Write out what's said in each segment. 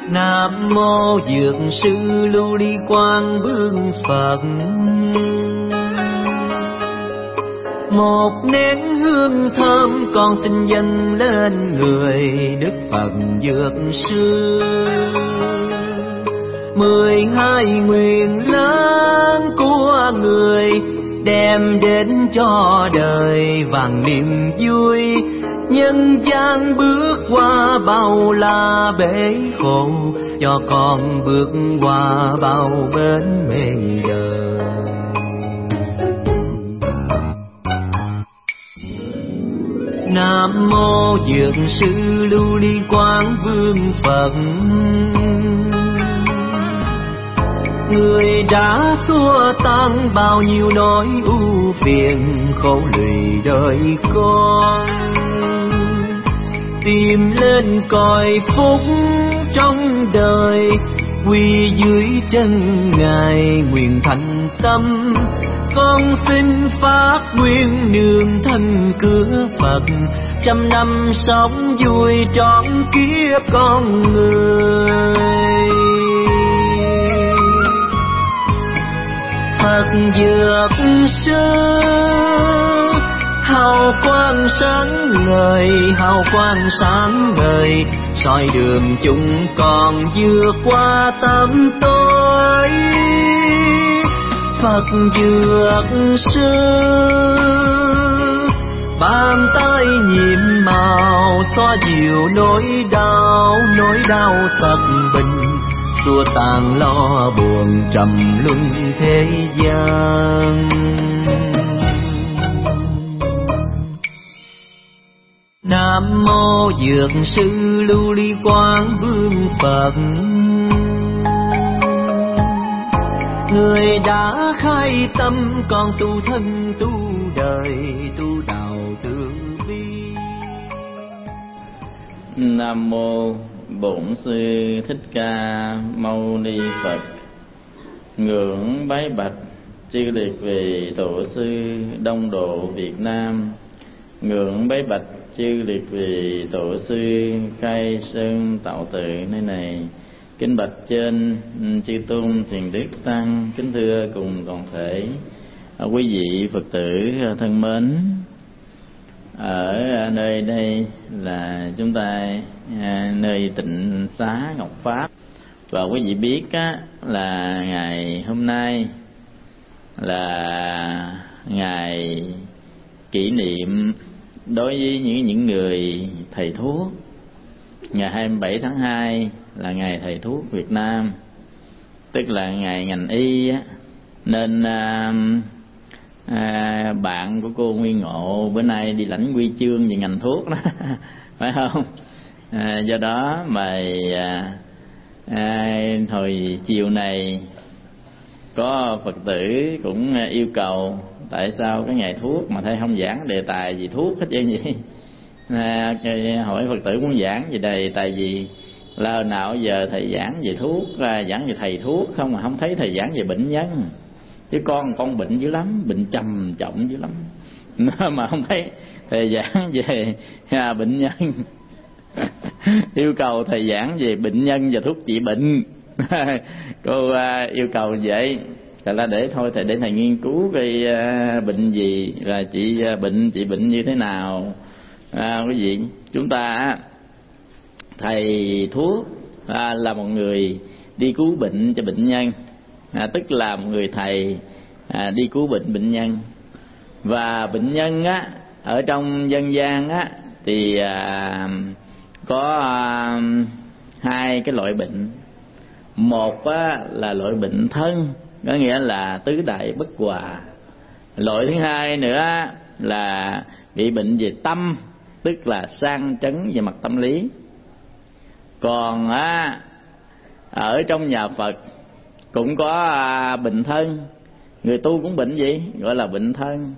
Nam mô Dược sư Lưu Ly Quang Vương Phật. Một nén hương thơm con xin dâng lên người Đức Phật Dược sư. 12 nguyện lớn của người đem đến cho đời vàng niềm vui. Nhân gian bước qua bao la bể khổ, cho con bước qua bao bến mê đời. Nam mô Dược sư Lưu Ly Quang Vương Phật. Người đã xua tan bao nhiêu nỗi ưu phiền khổ lụy đời con, tìm lên cõi phúc trong đời, quy dưới chân Ngài nguyện thành tâm. Con xin phát nguyện nương thân cửa Phật, 100 năm sống vui trọn kiếp con người. Phật Dược sư hào quang sáng ngời, hào quang sáng ngời, soi đường chúng con vượt qua tâm tối. Phật Dược sư bàn tay nhiệm màu, xóa dịu nỗi đau tật bình, xua tan lo buồn trầm luân thế gian. Nam mô Dược sư Lưu Ly Quang Vương Phật. Người đã khai tâm con tu thân tu đời, tu đạo từ bi. Nam mô Bổn Sư Thích Ca Mâu Ni Phật. Ngưỡng bái bạch chư liệt vị tổ sư Đông Độ Việt Nam. Ngưỡng bái bạch chư liệt vị tổ sư Khai Sơn Tạo Tự nơi này. Kính bạch trên chư tôn thiền đức tăng. Kính thưa cùng toàn thể quý vị Phật tử thân mến. Ở nơi đây là chúng ta nơi tịnh xá Ngọc Pháp, và quý vị biết là ngày hôm nay là ngày kỷ niệm đối với những người thầy thuốc. Ngày 27 tháng 2 là ngày thầy thuốc Việt Nam, tức là ngày ngành y nên bạn của cô Nguyên Ngộ bữa nay đi lãnh huy chương về ngành thuốc đó phải không? Do đó mà hồi chiều này có Phật tử cũng yêu cầu tại sao cái ngày thuốc mà thầy không giảng đề tài gì thuốc hết trơn vậy. Hỏi Phật tử muốn giảng về đề tài gì, lâu nào giờ thầy giảng về thuốc, giảng về thầy thuốc không mà không thấy thầy giảng về bệnh nhân. Chứ con bệnh dữ lắm, bệnh trầm trọng dữ lắm mà không thấy thầy giảng về bệnh nhân. Yêu cầu thầy giảng về bệnh nhân và thuốc trị bệnh. Cô yêu cầu vậy là để thôi thầy để thầy nghiên cứu cái bệnh gì là trị bệnh như thế nào. Quý vị, chúng ta thầy thuốc là một người đi cứu bệnh cho bệnh nhân, tức là một người thầy đi cứu bệnh nhân. Và bệnh nhân ở trong dân gian thì có hai cái loại bệnh. Một là loại bệnh thân, có nghĩa là tứ đại bất hòa. Loại thứ hai nữa là bị bệnh về tâm, tức là sang chấn về mặt tâm lý. Còn ở trong nhà Phật cũng có bệnh thân, người tu cũng bệnh gì gọi là bệnh thân.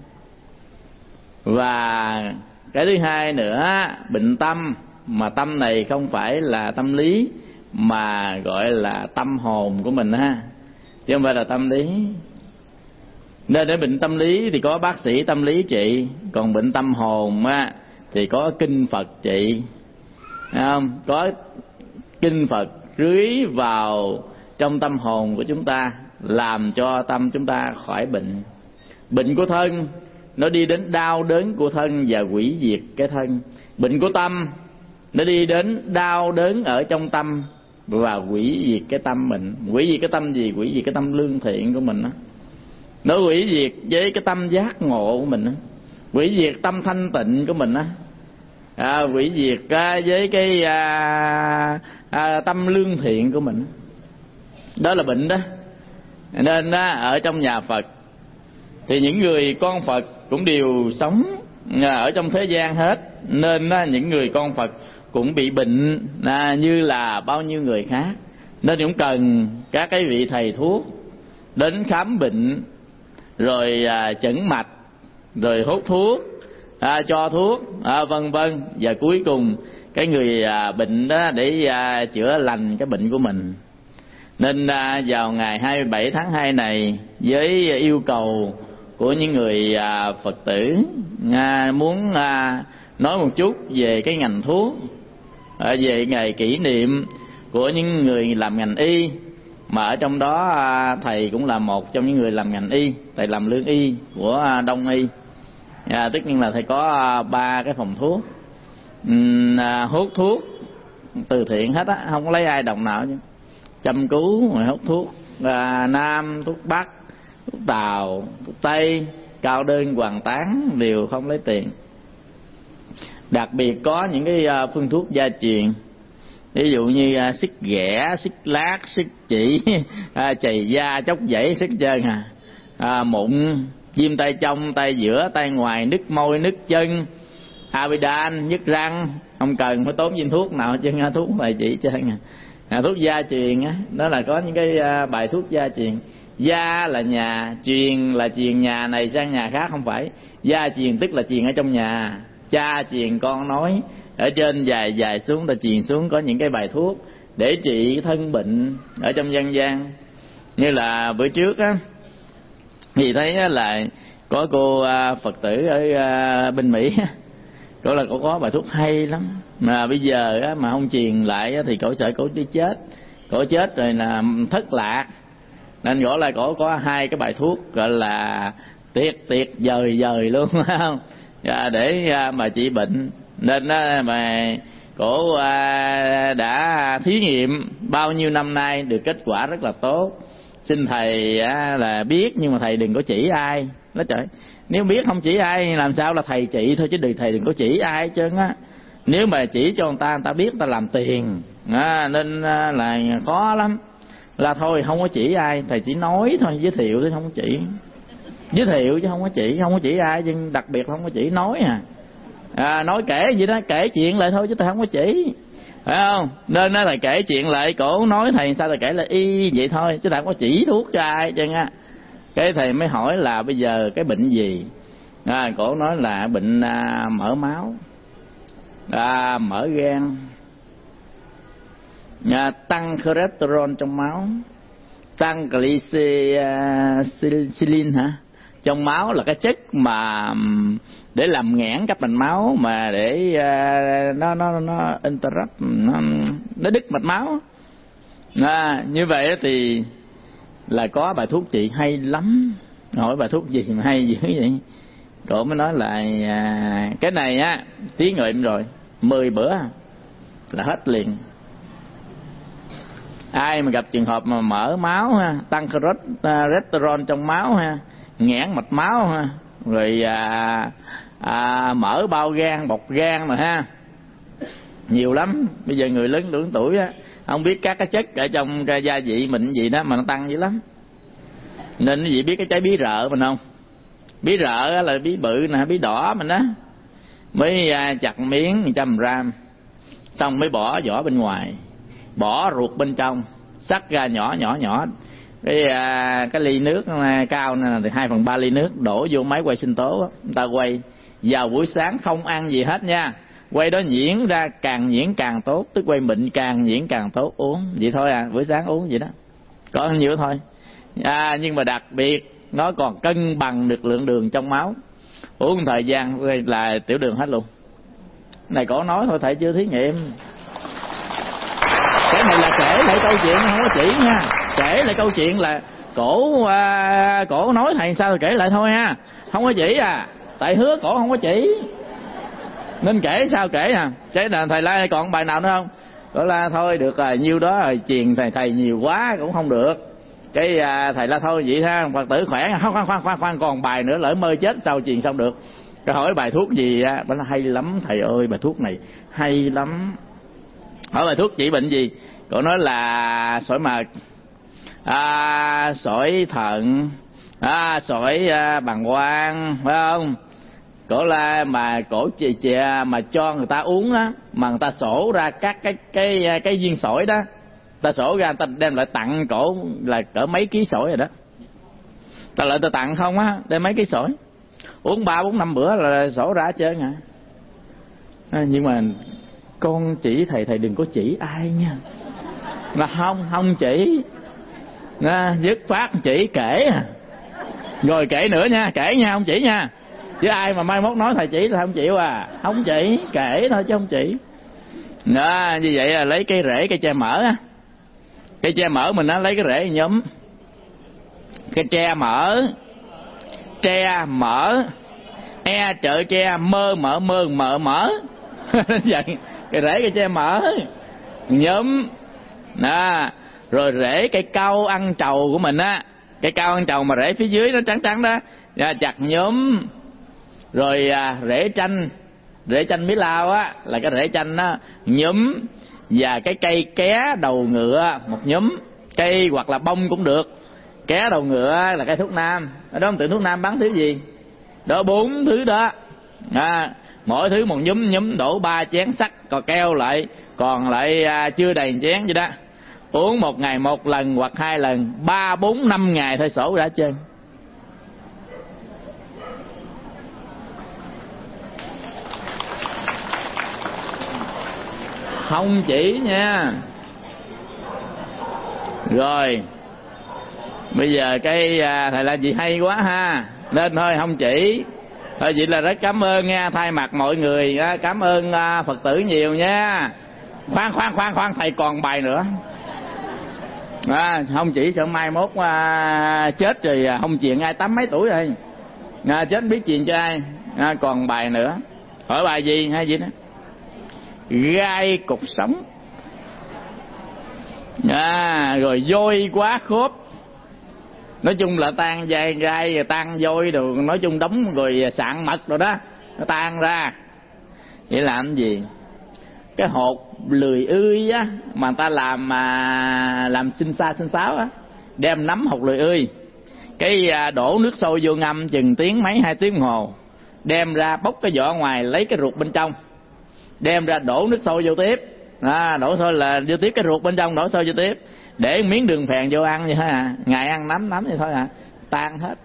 Và cái thứ hai nữa bệnh tâm, mà tâm này không phải là tâm lý mà gọi là tâm hồn của mình chứ không phải là tâm lý. Nên để bệnh tâm lý thì có bác sĩ tâm lý trị, còn bệnh tâm hồn thì có kinh Phật trị, thấy không? Có kinh Phật rưới vào trong tâm hồn của chúng ta, làm cho tâm chúng ta khỏi bệnh. Bệnh của thân nó đi đến đau đớn của thân và hủy diệt cái thân. Bệnh của tâm nó đi đến đau đớn ở trong tâm và hủy diệt cái tâm mình. Hủy diệt cái tâm gì? Hủy diệt cái tâm lương thiện của mình đó. Nó hủy diệt với cái tâm giác ngộ của mình đó. Hủy diệt tâm thanh tịnh của mình đó. Hủy diệt với cái tâm lương thiện của mình. Đó là bệnh đó. Nên ở trong nhà Phật thì những người con Phật cũng đều sống ở trong thế gian hết. Nên những người con Phật cũng bị bệnh như là bao nhiêu người khác. Nên cũng cần các cái vị thầy thuốc đến khám bệnh, rồi chẩn mạch, rồi hút thuốc, cho thuốc, vân vân. Và cuối cùng cái người bệnh đó để chữa lành cái bệnh của mình. Nên vào ngày 27 tháng 2 này, với yêu cầu của những người Phật tử muốn nói một chút về cái ngành thuốc, về ngày kỷ niệm của những người làm ngành y, mà ở trong đó thầy cũng là một trong những người làm ngành y. Thầy làm lương y của Đông Y. Tất nhiên là thầy có 3 cái phòng thuốc, hút thuốc từ thiện hết á, không có lấy ai đồng nào chứ. Chăm cứu rồi hút thuốc Nam, thuốc Bắc, thuốc Tàu, thuốc Tây, cao đơn hoàn tán đều không lấy tiền. Đặc biệt có những cái phương thuốc gia truyền, ví dụ như xích ghẻ, xích lát, xích chỉ, chày da, chóc dãy, xích chân, mụn, viêm tay trong, tay giữa, tay ngoài, nứt môi, nứt chân, amidan, nhức răng. Không cần phải tốn viên thuốc nào chứ, thuốc này chỉ chân. Thuốc gia truyền đó là có những cái bài thuốc gia truyền. Gia là nhà, truyền là truyền nhà này sang nhà khác, không phải. Gia truyền tức là truyền ở trong nhà. Cha truyền con nói, ở trên dài dài xuống ta truyền xuống có những cái bài thuốc để trị thân bệnh ở trong dân gian. Như là bữa trước á thì thấy là có cô Phật tử ở bên Mỹ, cổ là cổ có bài thuốc hay lắm, mà bây giờ á, mà không truyền lại á, thì cổ sợ cổ đi chết. Cổ chết rồi là thất lạc. Nên gọi là cổ có 2 cái bài thuốc gọi là tuyệt dời luôn, phải không? Để mà trị bệnh. Nên mà cổ đã thí nghiệm bao nhiêu năm nay được kết quả rất là tốt. Xin thầy là biết, nhưng mà thầy đừng có chỉ ai. Nói trời, nếu biết không chỉ ai làm sao là thầy chỉ thôi, chứ thầy đừng có chỉ ai hết trơn á. Nếu mà chỉ cho người ta biết người ta làm tiền, nên là khó lắm. Là thôi không có chỉ ai, thầy chỉ nói thôi, giới thiệu thôi, không có chỉ. Giới thiệu chứ không có chỉ ai, nhưng đặc biệt không có chỉ, nói nói kể gì đó, kể chuyện lại thôi chứ thầy không có chỉ, phải không? Nên là kể chuyện lại, cổ nói thầy sao thầy kể lại y vậy thôi, chứ thầy không có chỉ thuốc cho ai chứ nha. Cái thầy mới hỏi là bây giờ cái bệnh gì? Cổ nói là bệnh mỡ máu, mỡ gan, tăng cholesterol trong máu, tăng glycerin trong máu, là cái chất mà để làm nghẽn các mạch máu, mà để nó interrupt, nó đứt mạch máu. Như vậy thì là có bài thuốc trị hay lắm. Hỏi bài thuốc gì mà hay dữ vậy? Cậu mới nói là cái này thí nghiệm rồi 10 bữa là hết liền. Ai mà gặp trường hợp mà mỡ máu tăng cholesterol trong máu nghẽn mạch máu rồi mỡ bao gan, bọc gan mà nhiều lắm. Bây giờ người lớn tuổi không biết các cái chất ở trong cái gia vị mình gì đó mà nó tăng dữ lắm. Nên quý vị biết cái trái bí rợ mình không? Bí rợ là bí bự nè, bí đỏ mình đó. Mới chặt miếng 100 gram, xong mới bỏ vỏ bên ngoài, bỏ ruột bên trong, xắt ra nhỏ. Cái ly nước cao nè thì 2/3 ly nước đổ vô máy quay sinh tố, người ta quay vào buổi sáng không ăn gì hết nha. Quay đó nhuyễn ra, càng nhuyễn càng tốt, tức quay mịn càng nhuyễn càng tốt, uống vậy thôi buổi sáng uống vậy đó, có nhiều thôi. Nhưng mà đặc biệt nó còn cân bằng được lượng đường trong máu. Uống thời gian là tiểu đường hết luôn. Này cổ nói thôi, thầy chưa thí nghiệm. Cái này là kể lại lại câu chuyện, không có chỉ nha. Kể lại câu chuyện là cổ nói thầy sao thì kể lại thôi ha, không có chỉ tại hứa cổ không có chỉ nên kể sao kể Cái là thầy la còn bài nào nữa không? Cổ la thôi được rồi, nhiêu đó rồi, truyền thầy nhiều quá cũng không được. Cái thầy la thôi vậy ha, Phật tử khỏe. Khoan còn bài nữa, lỡ mơ chết sao truyền xong được. Cái hỏi bài thuốc gì á, nó hay lắm thầy ơi, bài thuốc này hay lắm. Hỏi bài thuốc trị bệnh gì? Cổ nói là sỏi mật, sỏi thận, sỏi bàng quang, phải không? Cổ la mà cổ chè mà cho người ta uống á, mà người ta sổ ra các cái viên sỏi đó, ta sổ ra, người ta đem lại tặng cổ là cỡ mấy ký sỏi rồi đó. Ta lại ta tặng không á, đem mấy ký sỏi, uống 3, 4, 5 bữa là sổ ra hết trơn nhưng mà con chỉ thầy đừng có chỉ ai nha. Là không chỉ, dứt phát chỉ kể rồi kể nữa nha, kể nha, không chỉ nha. Chứ ai mà mai mốt nói thầy chỉ là không chịu không chỉ, kể thôi chứ không chỉ. Như vậy là lấy cây rễ cây tre mỡ á, cây tre mỡ mình lấy cái rễ nhúm, cái tre mỡ trợ tre mơ mỡ vậy cái rễ cây tre mỡ nhúm rồi rễ cây cau ăn trầu của mình á, cây cau ăn trầu mà rễ phía dưới nó trắng trắng đó, chặt nhúm. Rồi rễ chanh mí lao á, là cái rễ chanh đó nhúm. Và cái cây ké đầu ngựa một nhúm, cây hoặc là bông cũng được. Ké đầu ngựa là cây thuốc nam, ở đó tự thuốc nam bán thứ gì đó, 4 thứ đó mỗi thứ một nhúm đổ 3 chén sắt, còn keo lại còn lại chưa đầy chén vậy đó. Uống 1 ngày 1 lần hoặc 2 lần, 3, 4, 5 ngày thôi sổ đã trơn. Không chỉ nha. Rồi bây giờ cái thầy là gì hay quá ha, nên thôi không chỉ thôi. Vậy là rất cảm ơn nha, thay mặt mọi người cảm ơn Phật tử nhiều nha. Khoan thầy còn bài nữa. Không chỉ sợ mai mốt chết rồi không chuyện ai 80 mấy tuổi rồi chết biết chuyện cho ai. Còn bài nữa. Hỏi bài gì hay gì đó? Gai cột sống, rồi vôi quá khớp. Nói chung là tan dây gai, tan vôi đồ, nói chung đóng rồi sạn mật rồi đó, nó tan ra. Vậy làm gì? Cái hột lười ươi á mà người ta làm xin sáo á, đem nắm hột lười ươi, cái đổ nước sôi vô ngâm chừng tiếng mấy 2 tiếng đồng hồ, đem ra bóc cái vỏ ngoài, lấy cái ruột bên trong, đem ra đổ nước sôi vô tiếp, đổ sôi là vô tiếp cái ruột bên trong, đổ sôi vô tiếp, để miếng đường phèn vô ăn như thế ngày ăn nắm như thôi tan hết.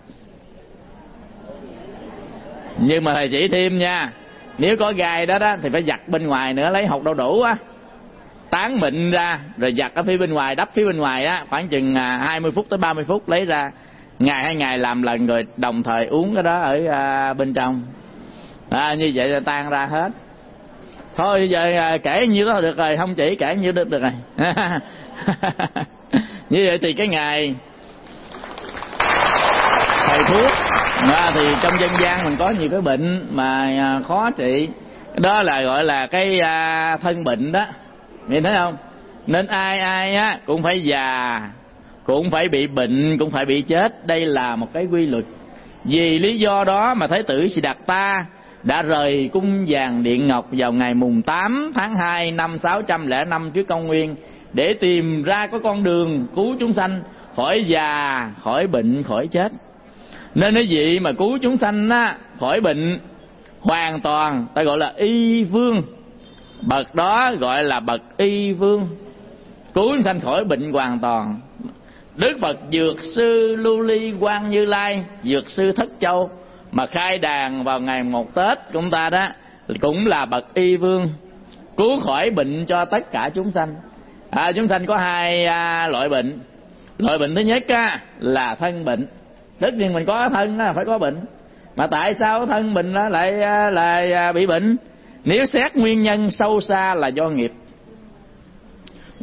Nhưng mà thầy chỉ thêm nha, nếu có gai đó thì phải giặt bên ngoài nữa, lấy hột đậu đủ á, tán mịn ra rồi giặt ở phía bên ngoài, đắp phía bên ngoài á, khoảng chừng 20 phút tới 30 phút lấy ra, ngày 2 ngày làm lần, rồi đồng thời uống cái đó ở bên trong. Như vậy là tan ra hết. Thôi giờ kể nhiêu đó được rồi, không chỉ kể nhiêu được rồi. Như vậy thì cái ngày thầy thuốc thì trong dân gian mình có nhiều cái bệnh mà khó trị, đó là gọi là cái thân bệnh đó, nghe thấy không? Nên ai á cũng phải già, cũng phải bị bệnh, cũng phải bị chết. Đây là một cái quy luật. Vì lý do đó mà Thái tử Siddhartha đã rời cung vàng Điện Ngọc vào ngày mùng 8 tháng 2 năm 605 trước công nguyên để tìm ra có con đường cứu chúng sanh khỏi già, khỏi bệnh, khỏi chết. Nên cái gì mà cứu chúng sanh á, khỏi bệnh hoàn toàn, ta gọi là y vương. Bậc đó gọi là bậc y vương, cứu chúng sanh khỏi bệnh hoàn toàn. Đức Phật Dược Sư Lưu Ly Quang Như Lai, Dược Sư Thất Châu mà khai đàn vào ngày 1 Tết của chúng ta đó, cũng là bậc y vương, cứu khỏi bệnh cho tất cả chúng sanh. Chúng sanh có 2 loại bệnh. Loại bệnh thứ nhất là thân bệnh. Tất nhiên mình có thân là phải có bệnh, mà tại sao thân mình lại bị bệnh? Nếu xét nguyên nhân sâu xa là do nghiệp.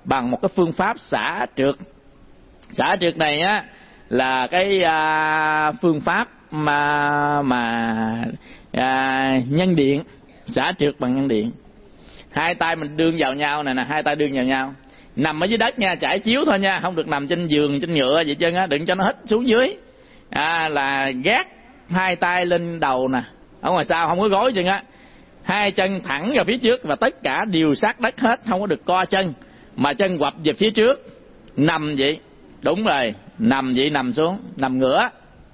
bằng một cái phương pháp xả trượt. Xả trượt này á là cái phương pháp mà nhân điện, xả trượt bằng nhân điện. Hai tay mình đương vào nhau nè, hai tay đương vào nhau, nằm ở dưới đất nha, trải chiếu thôi nha, không được nằm trên giường trên nhựa vậy chân á, đừng cho nó hít xuống dưới. Là gác hai tay lên đầu nè, ở ngoài sau không có gối chân á, hai chân thẳng vào phía trước và tất cả đều sát đất hết, không có được co chân mà chân quặp về phía trước. Nằm vậy, đúng rồi, nằm vậy, nằm xuống, nằm ngửa.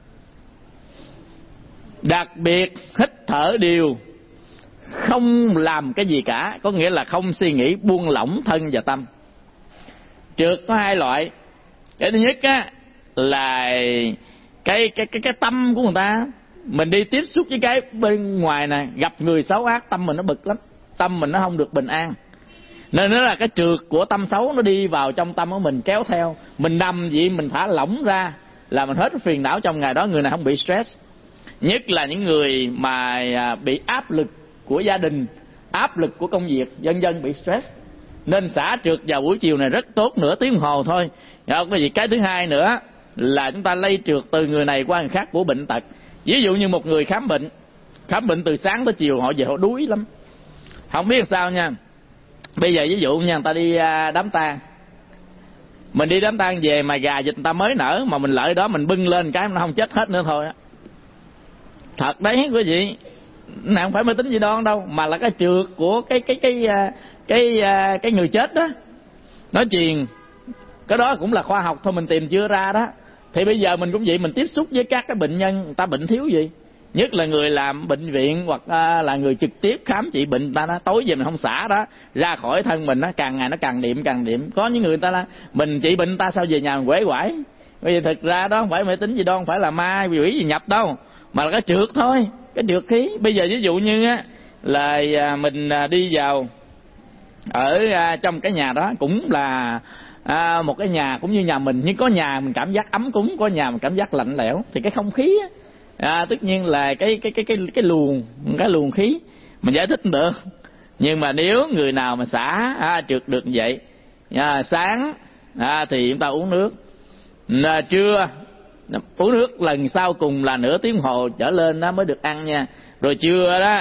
Đặc biệt hít thở đều, không làm cái gì cả, có nghĩa là không suy nghĩ, buông lỏng thân và tâm. Trượt có hai loại. Cái thứ nhất á là cái tâm của người ta, mình đi tiếp xúc với cái bên ngoài này, gặp người xấu ác, tâm mình nó bực lắm, tâm mình nó không được bình an, nên nó là cái trượt của tâm xấu nó đi vào trong tâm của mình, kéo theo mình. Nằm vậy mình thả lỏng ra là mình hết cái phiền não trong ngày đó. Người nào không bị stress, nhất là những người mà bị áp lực của gia đình, áp lực của công việc, vân vân, bị stress, nên xả trượt vào buổi chiều này rất tốt, nửa tiếng đồng hồ thôi. Cái thứ hai nữa là chúng ta lây trượt từ người này qua người khác của bệnh tật. Ví dụ như một người khám bệnh từ sáng tới chiều, họ về họ đuối lắm, không biết sao nha. Bây giờ ví dụ nha, người ta đi đám tang, mình đi đám tang về mà gà vịt người ta mới nở mà mình lợi đó mình bưng lên cái nó không chết hết nữa thôi á. Thật đấy quý vị, này không phải mê tín dị đoan đâu, mà là cái trượt của cái người chết đó. Nói truyền cái đó cũng là khoa học thôi, mình tìm chưa ra đó. Thì bây giờ mình cũng vậy, mình tiếp xúc với các cái bệnh nhân, người ta bệnh thiếu gì, nhất là người làm bệnh viện hoặc là người trực tiếp khám trị bệnh, ta đó tối về mình không xả đó ra khỏi thân mình, nó càng ngày nó càng niệm. Có những người ta là mình trị bệnh ta sao về nhà mình quể quải. Bây giờ thực ra đó không phải mê tín gì đâu, không phải là ma quỷ gì nhập đâu, mà là cái trượt thôi, cái trượt khí. Bây giờ ví dụ như á là mình đi vào ở trong cái nhà đó, cũng là một cái nhà cũng như nhà mình, nhưng có nhà mình cảm giác ấm cúng, có nhà mình cảm giác lạnh lẽo. Thì cái không khí tất nhiên là cái luồng khí mình giải thích được. Nhưng mà nếu người nào mà xả trượt được vậy, sáng thì chúng ta uống nước, trưa uống nước lần sau cùng là nửa tiếng hồ trở lên đó mới được ăn nha. Rồi trưa đó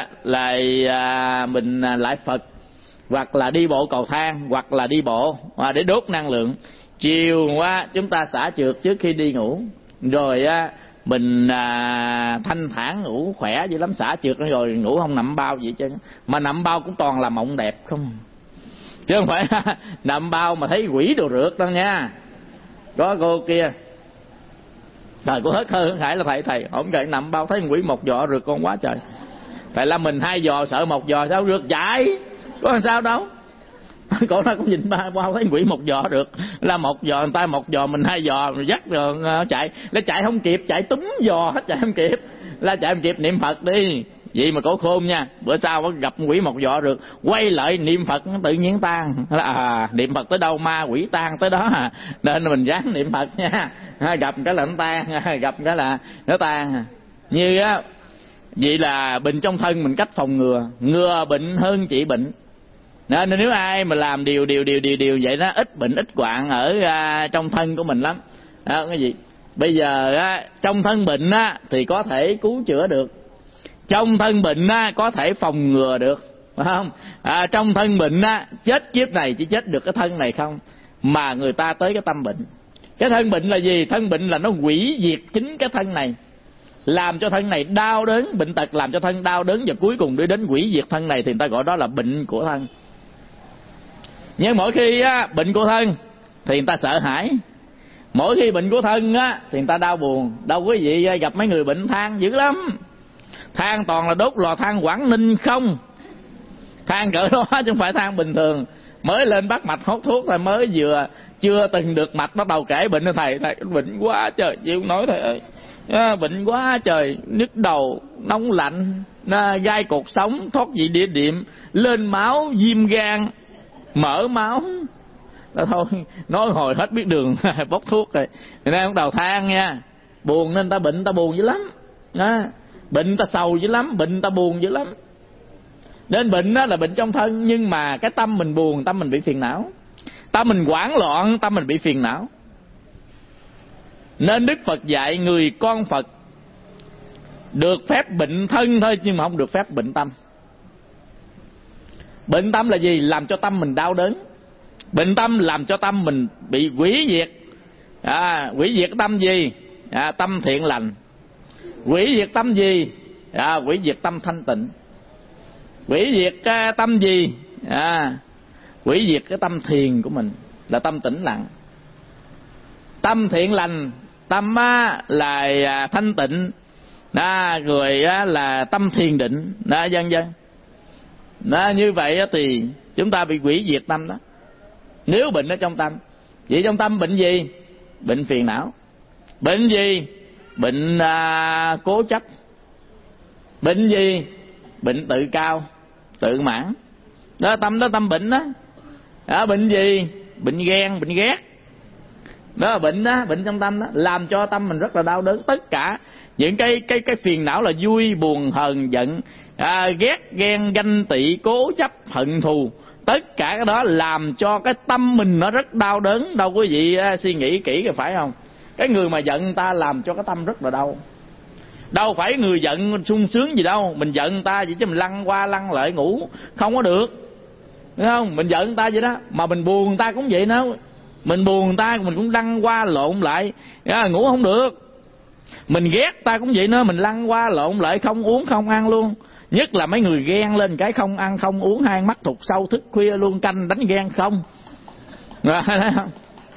là mình lại Phật, hoặc là đi bộ cầu thang, hoặc là đi bộ để đốt năng lượng. Chiều qua chúng ta xả trượt trước khi đi ngủ, rồi mình thanh thản ngủ khỏe dữ lắm. Xả trượt rồi ngủ không nằm bao gì chứ, mà nằm bao cũng toàn là mộng đẹp không, chứ không phải nằm bao mà thấy quỷ đồ rượt đâu nha. Có cô kia thời cô hết hơn Hải là thầy không kệ, nằm bao thấy quỷ một giò rượt con quá trời. Thầy là mình 2 giò sợ 1 giò sao rượt chạy, có làm sao đâu. Cổ nó cũng nhìn bao thấy quỷ 1 giò được, là 1 giò người ta 1 giò mình 2 giò rồi dắt rồi chạy, nó chạy không kịp, chạy túm giò hết, chạy không kịp, là chạy không kịp. Niệm Phật đi vậy mà cổ khôn nha, bữa sau gặp quỷ 1 giò được quay lại niệm Phật tự nhiên tan. Niệm Phật tới đâu ma quỷ tan tới đó nên mình ráng niệm Phật nha. Gặp cái là nó tan, gặp cái là nó tan. Như á vậy là bệnh trong thân mình cách phòng ngừa bệnh hơn trị bệnh. Nên nếu ai mà làm điều vậy đó, ít bệnh ít hoạn ở trong thân của mình lắm. Cái gì bây giờ trong thân bệnh thì có thể cứu chữa được, trong thân bệnh có thể phòng ngừa được, phải không? Trong thân bệnh chết kiếp này chỉ chết được cái thân này không, mà người ta tới cái tâm bệnh. Cái thân bệnh là gì? Thân bệnh là nó hủy diệt chính cái thân này, làm cho thân này đau đớn, bệnh tật làm cho thân đau đớn và cuối cùng đưa đến hủy diệt thân này, thì người ta gọi đó là bệnh của thân. Nhưng mỗi khi bệnh của thân thì người ta sợ hãi, mỗi khi bệnh của thân thì người ta đau buồn. Đâu quý vị gặp mấy người bệnh than dữ lắm, than toàn là đốt lò than Quảng Ninh không, than cỡ đó chứ không phải than bình thường. Mới lên bắt mạch hốt thuốc là mới vừa chưa từng được mạch bắt đầu kể bệnh. Thầy bệnh quá trời, chịu nói thầy ơi, bệnh quá trời, nhức đầu, nóng lạnh, gai cột sống, thoát vị đĩa điểm, lên máu, viêm gan, mỡ máu. Đó thôi, nói hồi hết biết đường bốc thuốc rồi. Thì nay bắt đầu than nha, buồn nên ta bệnh, ta buồn dữ lắm. Bệnh ta sầu dữ lắm, bệnh ta buồn dữ lắm. Nên bệnh đó là bệnh trong thân, nhưng mà cái tâm mình buồn, tâm mình bị phiền não. Tâm mình hoảng loạn, tâm mình bị phiền não. Nên Đức Phật dạy người con Phật được phép bệnh thân thôi, nhưng mà không được phép bệnh tâm. Bệnh tâm là gì? Làm cho tâm mình đau đớn. Bệnh tâm làm cho tâm mình bị hủy diệt. Hủy diệt tâm gì? Tâm thiện lành. Hủy diệt tâm gì? Hủy diệt tâm thanh tịnh. Hủy diệt cái tâm gì? Hủy diệt cái tâm thiền của mình, là tâm tĩnh lặng. Tâm thiện lành, tâm là thanh tịnh, rồi là tâm thiền định, vân vân. Như vậy thì chúng ta bị hủy diệt tâm đó. Nếu bệnh ở trong tâm. Vậy trong tâm bệnh gì? Bệnh phiền não. Bệnh gì? Bệnh cố chấp. Bệnh gì? Bệnh tự cao, tự mãn. Đó, tâm đó tâm bệnh đó. Bệnh gì? Bệnh ghen, bệnh ghét. Đó là bệnh đó, bệnh trong tâm đó, làm cho tâm mình rất là đau đớn. Tất cả những cái phiền não là vui, buồn, hờn, giận, ghét, ghen, ganh tị, cố chấp, hận thù, tất cả cái đó làm cho cái tâm mình nó rất đau đớn. Đâu quý vị suy nghĩ kỹ rồi phải không? Cái người mà giận ta làm cho cái tâm rất là đau. Đâu phải người giận sung sướng gì đâu. Mình giận ta vậy chứ mình lăn qua lăn lại ngủ không có được, đúng không? Mình giận ta vậy đó. Mà mình buồn ta cũng vậy đó. Mình buồn ta mình cũng lăn qua lộn lại, ngủ không được. Mình ghét ta cũng vậy nữa, mình lăn qua lộn lại, không uống không ăn luôn. Nhất là mấy người ghen lên cái không ăn không uống, hai mắt thụt sâu, thức khuya luôn, canh đánh ghen không. Rồi thấy không?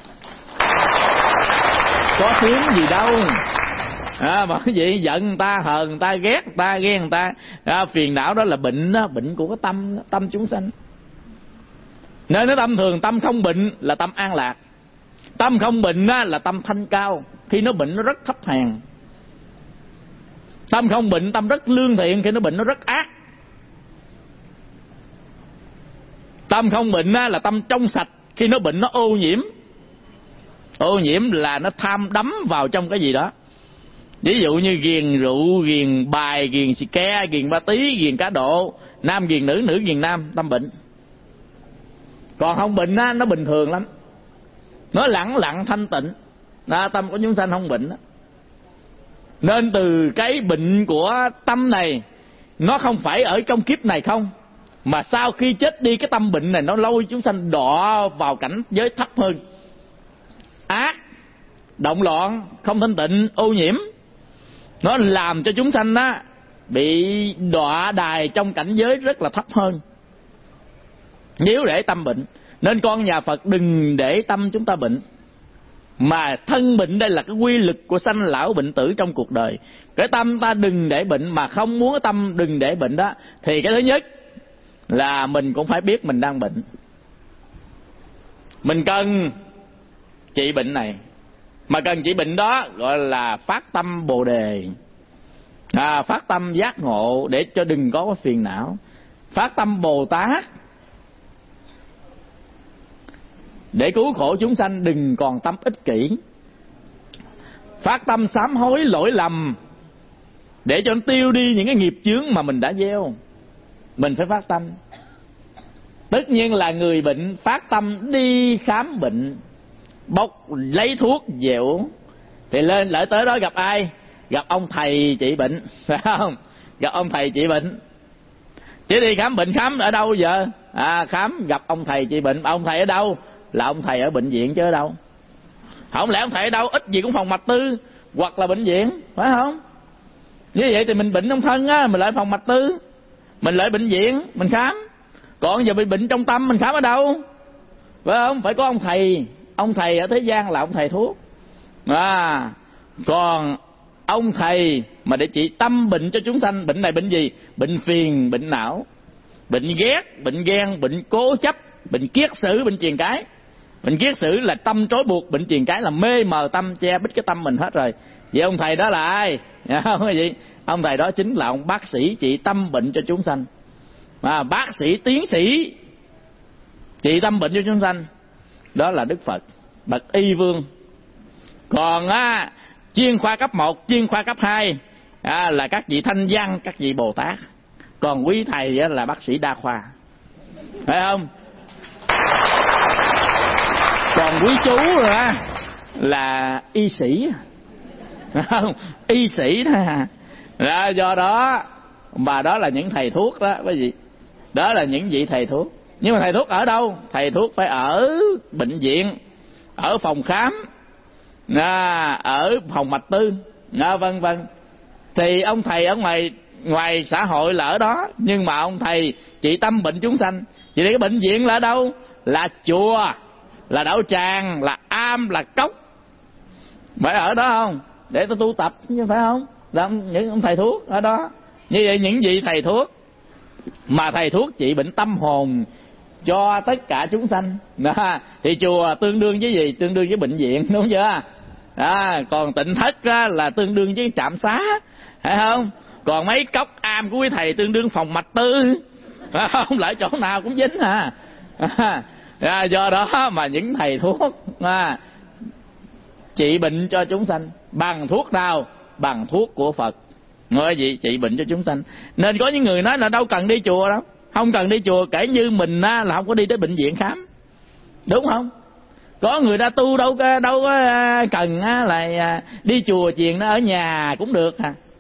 Có sướng gì đâu. Mà cái gì giận ta, hờn ta, ghét ta, ghen ta, phiền não đó là bệnh đó, bệnh của cái tâm đó, tâm chúng sanh. Nên nó tâm thường, tâm không bệnh là tâm an lạc. Tâm không bệnh là tâm thanh cao. Khi nó bệnh nó rất thấp hèn. Tâm không bệnh, tâm rất lương thiện. Khi nó bệnh nó rất ác. Tâm không bệnh là tâm trong sạch. Khi nó bệnh nó ô nhiễm. Ô nhiễm là nó tham đắm vào trong cái gì đó. Ví dụ như ghiền rượu, ghiền bài, ghiền xì ke, ghiền ma tí, ghiền cá độ. Nam ghiền nữ, nữ ghiền nam, tâm bệnh. Còn không bệnh nó bình thường lắm. Nó lẳng lặng thanh tịnh. Tâm của chúng sanh không bệnh đó. Nên từ cái bệnh của tâm này, nó không phải ở trong kiếp này không, mà sau khi chết đi cái tâm bệnh này nó lôi chúng sanh đọa vào cảnh giới thấp hơn, ác, động loạn, không thanh tịnh, ô nhiễm. Nó làm cho chúng sanh bị đọa đài trong cảnh giới rất là thấp hơn, nếu để tâm bệnh. Nên con nhà Phật đừng để tâm chúng ta bệnh. Mà thân bệnh đây là cái quy lực của sanh lão bệnh tử trong cuộc đời. Cái tâm ta đừng để bệnh, mà không muốn cái tâm đừng để bệnh đó, thì cái thứ nhất là mình cũng phải biết mình đang bệnh. Mình cần trị bệnh này. Mà cần trị bệnh đó gọi là phát tâm Bồ Đề, phát tâm giác ngộ để cho đừng có phiền não. Phát tâm Bồ Tát để cứu khổ chúng sanh, đừng còn tâm ích kỷ. Phát tâm sám hối lỗi lầm để cho nó tiêu đi những cái nghiệp chướng mà mình đã gieo. Mình phải phát tâm. Tất nhiên là người bệnh phát tâm đi khám bệnh, bốc lấy thuốc về uống, thì lên lại tới đó gặp ai? Gặp ông thầy trị bệnh, phải không? Gặp ông thầy trị bệnh. Chứ đi khám bệnh khám ở đâu giờ? Khám gặp ông thầy trị bệnh. Ông thầy ở đâu? Là ông thầy ở bệnh viện chứ ở đâu. Không lẽ ông thầy ở đâu? Ít gì cũng phòng mạch tư hoặc là bệnh viện, phải không? Như vậy thì mình bệnh trong thân mình lại phòng mạch tư, mình lại bệnh viện mình khám. Còn giờ mình bệnh trong tâm mình khám ở đâu? Phải không? Phải có ông thầy. Ông thầy ở thế gian là ông thầy thuốc. Còn ông thầy mà để trị tâm bệnh cho chúng sanh, bệnh này bệnh gì? Bệnh phiền, bệnh não, bệnh ghét, bệnh ghen, bệnh cố chấp, bệnh kiết sử, bệnh triền cái. Bệnh kiết sử là tâm trói buộc, bệnh triền cái là mê mờ tâm, che bít cái tâm mình hết rồi. Vậy ông thầy đó là ai? Không có gì. Ông thầy đó chính là ông bác sĩ trị tâm bệnh cho chúng sanh. Bác sĩ, tiến sĩ trị tâm bệnh cho chúng sanh, đó là Đức Phật, bậc y vương. Còn chuyên khoa cấp 1, chuyên khoa cấp 2 là các vị thanh văn, các vị Bồ Tát. Còn quý thầy là bác sĩ đa khoa, phải không? Còn quý chú rồi á là y sĩ, không, y sĩ thôi à. Do đó mà đó là những thầy thuốc đó quý vị, đó là những vị thầy thuốc. Nhưng mà thầy thuốc ở đâu? Thầy thuốc phải ở bệnh viện, ở phòng khám, ở phòng mạch tư, vân vân. Thì ông thầy ở ngoài xã hội là ở đó, nhưng mà ông thầy trị tâm bệnh chúng sanh. Vậy thì cái bệnh viện là ở đâu? Là chùa, là đạo tràng, là am, là cốc. Phải ở đó không? Để tôi tu tập chứ phải không? Là những ông thầy thuốc ở đó. Như vậy những vị thầy thuốc mà thầy thuốc trị bệnh tâm hồn cho tất cả chúng sanh đó, thì chùa tương đương với gì? Tương đương với bệnh viện, đúng chưa? Còn tịnh thất là tương đương với trạm xá, phải không? Còn mấy cốc am của quý thầy tương đương phòng mạch tư, phải không? Lại chỗ nào cũng dính do đó mà những thầy thuốc trị bệnh cho chúng sanh bằng thuốc nào? Bằng thuốc của Phật. Ngồi gì trị bệnh cho chúng sanh. Nên có những người nói là đâu cần đi chùa đâu, không cần đi chùa, kể như mình là không có đi tới bệnh viện khám, đúng không? Có người ta tu đâu có cần là đi chùa chiền, nó ở nhà cũng được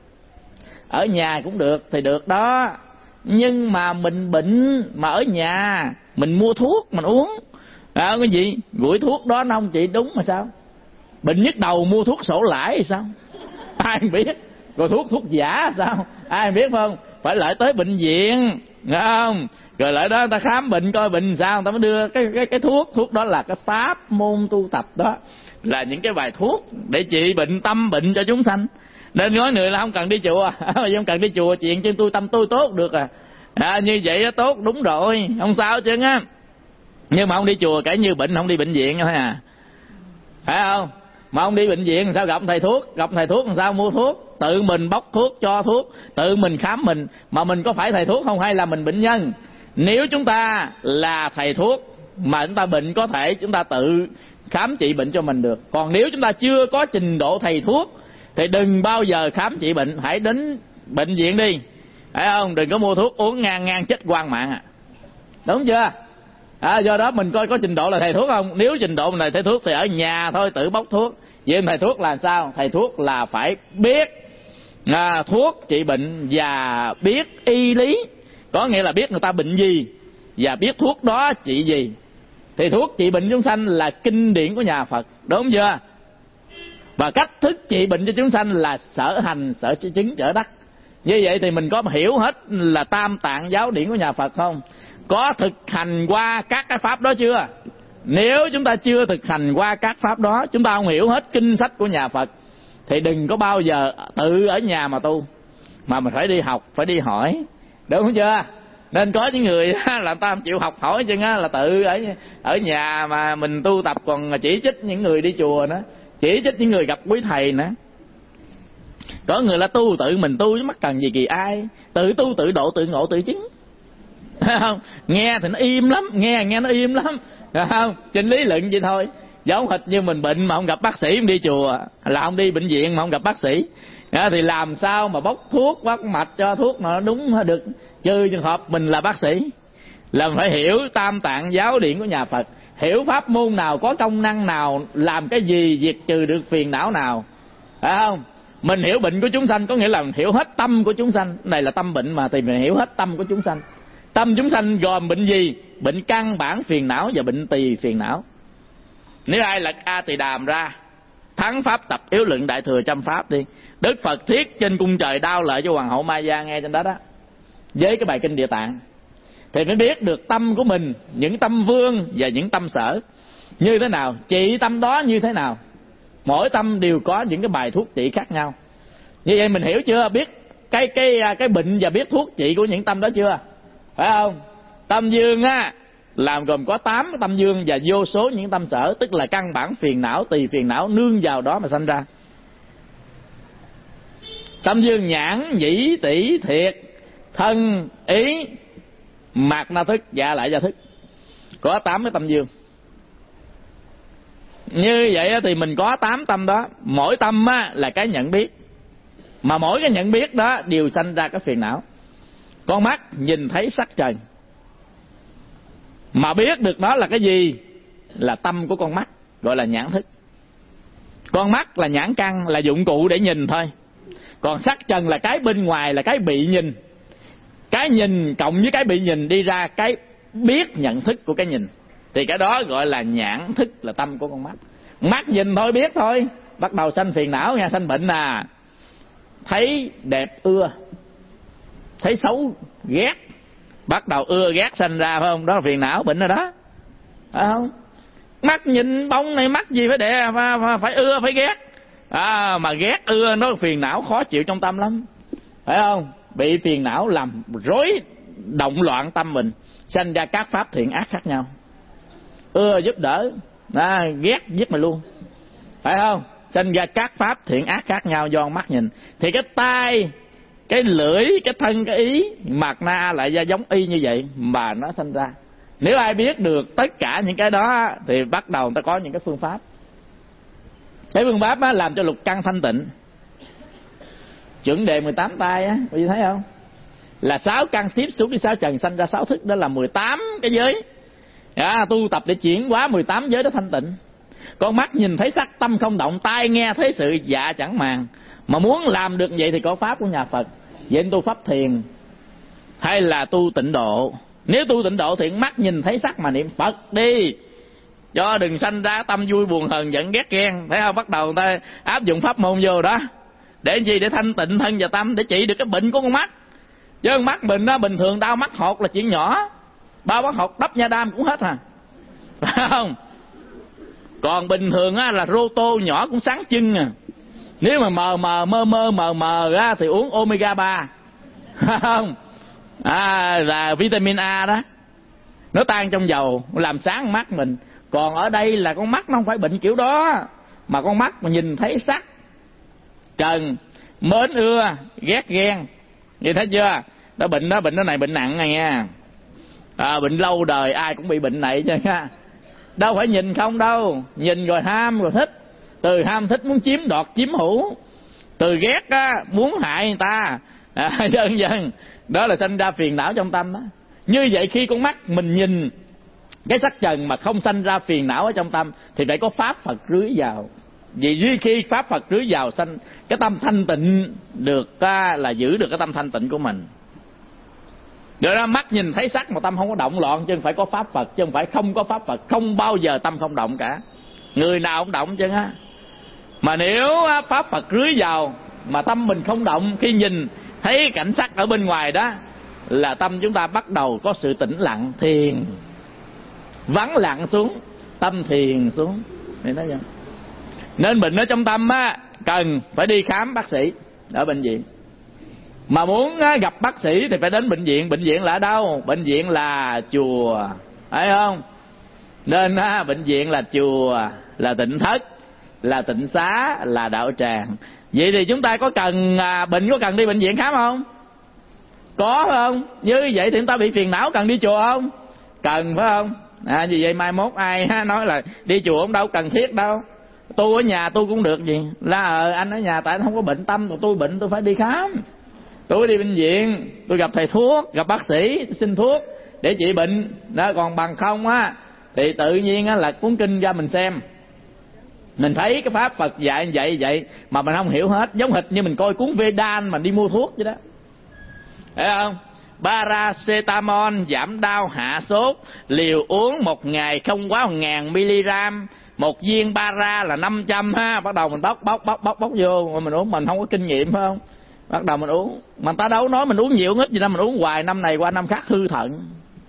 ở nhà cũng được thì được đó. Nhưng mà mình bệnh mà ở nhà mình mua thuốc mình uống, cái gì gửi thuốc đó nó không trị đúng mà sao? Bệnh nhức đầu mua thuốc sổ lãi thì sao? Ai biết? Rồi thuốc giả sao? Ai biết không? Phải lại tới bệnh viện, nghe không? Rồi lại đó người ta khám bệnh coi bệnh sao, người ta mới đưa cái thuốc đó là cái pháp môn tu tập đó, là những cái bài thuốc để trị bệnh tâm bệnh cho chúng sanh. Nên nói người là không cần đi chùa, không cần đi chùa chuyện chứ tôi tâm tôi tốt được như vậy đó, tốt đúng rồi, không sao chứ á. Nhưng mà không đi chùa kể như bệnh không đi bệnh viện thôi phải không? Mà không đi bệnh viện sao gặp thầy thuốc? Gặp thầy thuốc làm sao mua thuốc? Tự mình bóc thuốc, cho thuốc, tự mình khám mình. Mà mình có phải thầy thuốc không hay là mình bệnh nhân? Nếu chúng ta là thầy thuốc mà chúng ta bệnh, có thể chúng ta tự khám trị bệnh cho mình được. Còn nếu chúng ta chưa có trình độ thầy thuốc thì đừng bao giờ khám trị bệnh, hãy đến bệnh viện đi, phải không? Đừng có mua thuốc uống ngang chết quan mạng đúng chưa? Do đó mình coi có trình độ là thầy thuốc không. Nếu trình độ mình là thầy thuốc thì ở nhà thôi, tự bóc thuốc. Vậy thầy thuốc là sao? Thầy thuốc là phải biết thuốc trị bệnh và biết y lý, có nghĩa là biết người ta bệnh gì và biết thuốc đó trị gì. Thì thuốc trị bệnh chúng sanh là kinh điển của nhà Phật, đúng chưa? Và cách thức trị bệnh cho chúng sanh là sở hành, sở chứng, chở đắc. Như vậy thì mình có hiểu hết là tam tạng giáo điển của nhà Phật không? Có thực hành qua các cái pháp đó chưa? Nếu chúng ta chưa thực hành qua các pháp đó, chúng ta không hiểu hết kinh sách của nhà Phật, thì đừng có bao giờ tự ở nhà mà tu, mà mình phải đi học, phải đi hỏi, đúng chưa? Nên có những người là ta không chịu học hỏi chứ là tự ở nhà mà mình tu tập, còn chỉ trích những người đi chùa nữa, chỉ trích những người gặp quý thầy nữa. Có người là tu tự mình tu chứ mắc cần gì kỳ ai, tự tu tự độ tự ngộ tự chứng, không? Nghe thì nó im lắm, nghe nó im lắm, không? Trên lý luận vậy thôi. Giống hệt như mình bệnh mà không gặp bác sĩ, không đi chùa, là không đi bệnh viện mà không gặp bác sĩ, thì làm sao mà bóc thuốc bắt mạch cho thuốc nó đúng được? Trừ trường hợp mình là bác sĩ, là mình phải hiểu tam tạng giáo điển của nhà Phật, hiểu pháp môn nào, có công năng nào, làm cái gì, diệt trừ được phiền não nào, phải không? Mình hiểu bệnh của chúng sanh có nghĩa là mình hiểu hết tâm của chúng sanh. Này là tâm bệnh mà, thì mình hiểu hết tâm của chúng sanh. Tâm chúng sanh gồm bệnh gì? Bệnh căn bản phiền não và bệnh tỳ phiền não. Nếu ai lật A Tỳ Đàm ra, thắng pháp tập yếu luận đại thừa trăm pháp đi, Đức Phật thuyết trên cung trời đao lợi cho hoàng hậu Ma Gia nghe trên đó đó, với cái bài kinh Địa Tạng, thì mới biết được tâm của mình, những tâm vương và những tâm sở như thế nào, trị tâm đó như thế nào. Mỗi tâm đều có những cái bài thuốc trị khác nhau. Như vậy mình hiểu chưa? Biết cái bệnh và biết thuốc trị của những tâm đó chưa? Phải không? Tâm dương làm gồm có 8 tâm dương và vô số những tâm sở, tức là căn bản phiền não, tỳ phiền não nương vào đó mà sanh ra. Tâm dương nhãn, nhĩ, tỷ, thiệt, thân, ý, mạt na thức, dạ lại gia thức. Có 8 cái tâm dương. Như vậy thì mình có 8 tâm đó. Mỗi tâm là cái nhận biết, mà mỗi cái nhận biết đó đều sanh ra cái phiền não. Con mắt nhìn thấy sắc trần, mà biết được đó là cái gì là tâm của con mắt, gọi là nhãn thức. Con mắt là nhãn căn, là dụng cụ để nhìn thôi. Còn sắc trần là cái bên ngoài, là cái bị nhìn. Cái nhìn cộng với cái bị nhìn đi ra cái biết nhận thức của cái nhìn. Thì cái đó gọi là nhãn thức, là tâm của con mắt. Mắt nhìn thôi, biết thôi, bắt đầu sanh phiền não nha, sanh bệnh à. Thấy đẹp ưa, thấy xấu ghét, bắt đầu ưa ghét sanh ra, phải không? Đó là phiền não, bệnh rồi đó, phải không? Mắt nhìn bông này, mắt gì phải để phải ưa phải ghét, mà ghét ưa nó phiền não khó chịu trong tâm lắm, phải không? Bị phiền não làm rối động loạn tâm mình, sanh ra các pháp thiện ác khác nhau. Ưa giúp đỡ, ghét giết mày luôn, phải không? Sanh ra các pháp thiện ác khác nhau do mắt nhìn. Thì cái tai, cái lưỡi, cái thân, cái ý, mạt na lại ra giống y như vậy mà nó sanh ra. Nếu ai biết được tất cả những cái đó thì bắt đầu người ta có những cái phương pháp. Cái phương pháp á, làm cho lục căn thanh tịnh. Chuẩn đề 18 tay á, quý vị thấy không? Là 6 căn tiếp xúc với 6 trần sanh ra 6 thức, đó là 18 cái giới. Tu tập để chuyển hóa 18 giới đó thanh tịnh. Con mắt nhìn thấy sắc, tâm không động, tai nghe thấy sự, dạ chẳng màng. Mà muốn làm được vậy thì có pháp của nhà Phật. Vậy tu pháp thiền hay là tu tịnh độ? Nếu tu tịnh độ thì mắt nhìn thấy sắc mà niệm Phật đi, cho đừng sanh ra tâm vui buồn hờn giận ghét ghen, thấy không? Bắt đầu người ta áp dụng pháp môn vô đó. Để gì? Để thanh tịnh thân và tâm, để trị được cái bệnh của con mắt. Chứ con mắt mình đó, bình thường đau mắt hột là chuyện nhỏ, bao mắt hột đắp nha đam cũng hết phải không? Còn bình thường á, là rô tô nhỏ cũng sáng trưng à. Nếu mà mờ mờ á, thì uống omega 3 không? Là vitamin A đó, nó tan trong dầu làm sáng mắt mình. Còn ở đây là con mắt nó không phải bệnh kiểu đó, mà con mắt mà nhìn thấy sắc trần, mến ưa ghét ghen, vậy thấy chưa? Đó bệnh đó, bệnh đó này bệnh nặng này nha. Bệnh lâu đời ai cũng bị bệnh này chứ ha. Đâu phải nhìn không đâu, nhìn rồi ham rồi thích, từ ham thích muốn chiếm đoạt chiếm hữu, từ ghét á, muốn hại người ta, dần dần đó là sanh ra phiền não trong tâm đó. Như vậy khi con mắt mình nhìn cái sắc trần mà không sanh ra phiền não ở trong tâm thì phải có pháp Phật rưới vào. Vì khi pháp Phật rưới vào sanh cái tâm thanh tịnh được, là giữ được cái tâm thanh tịnh của mình. Rồi đó, mắt nhìn thấy sắc mà tâm không có động loạn, chứ không phải có pháp Phật, chứ không phải không có pháp Phật, không bao giờ tâm không động cả. Người nào cũng động chứ á. Mà nếu pháp Phật rưới vào mà tâm mình không động, khi nhìn thấy cảnh sắc ở bên ngoài đó là tâm chúng ta bắt đầu có sự tĩnh lặng, thiền, vắng lặng xuống, tâm thiền xuống. Nên bệnh ở trong tâm á, cần phải đi khám bác sĩ ở bệnh viện. Mà muốn gặp bác sĩ thì phải đến bệnh viện. Bệnh viện là ở đâu? Bệnh viện là chùa, thấy không? Nên bệnh viện là chùa, là tịnh thất, là tịnh xá, là đạo tràng. Vậy thì chúng ta có cần bệnh có cần đi bệnh viện khám không? Có phải không? Như vậy thì chúng ta bị phiền não cần đi chùa không? Cần, phải không? Vì vậy mai mốt ai nói là đi chùa cũng đâu cần thiết đâu. Tôi ở nhà tôi cũng được gì. Là anh ở nhà tại anh không có bệnh tâm, còn tôi bệnh tôi phải đi khám. Tôi đi bệnh viện, tôi gặp thầy thuốc, gặp bác sĩ, xin thuốc để trị bệnh. Đó, còn bằng không á thì tự nhiên á là cuốn kinh ra mình xem. Mình thấy cái pháp Phật dạy vậy mà mình không hiểu hết, giống hệt như mình coi cuốn Vedan mà đi mua thuốc vậy đó. Thấy không? Paracetamol giảm đau hạ sốt, liều uống một ngày không quá 1000 mg, một viên para là 500 ha. Bắt đầu mình bóc vô mà mình uống, mình không có kinh nghiệm phải không? Bắt đầu mình uống, mà người ta đâu nói mình uống nhiều ít gì đâu, mình uống hoài năm này qua năm khác hư thận.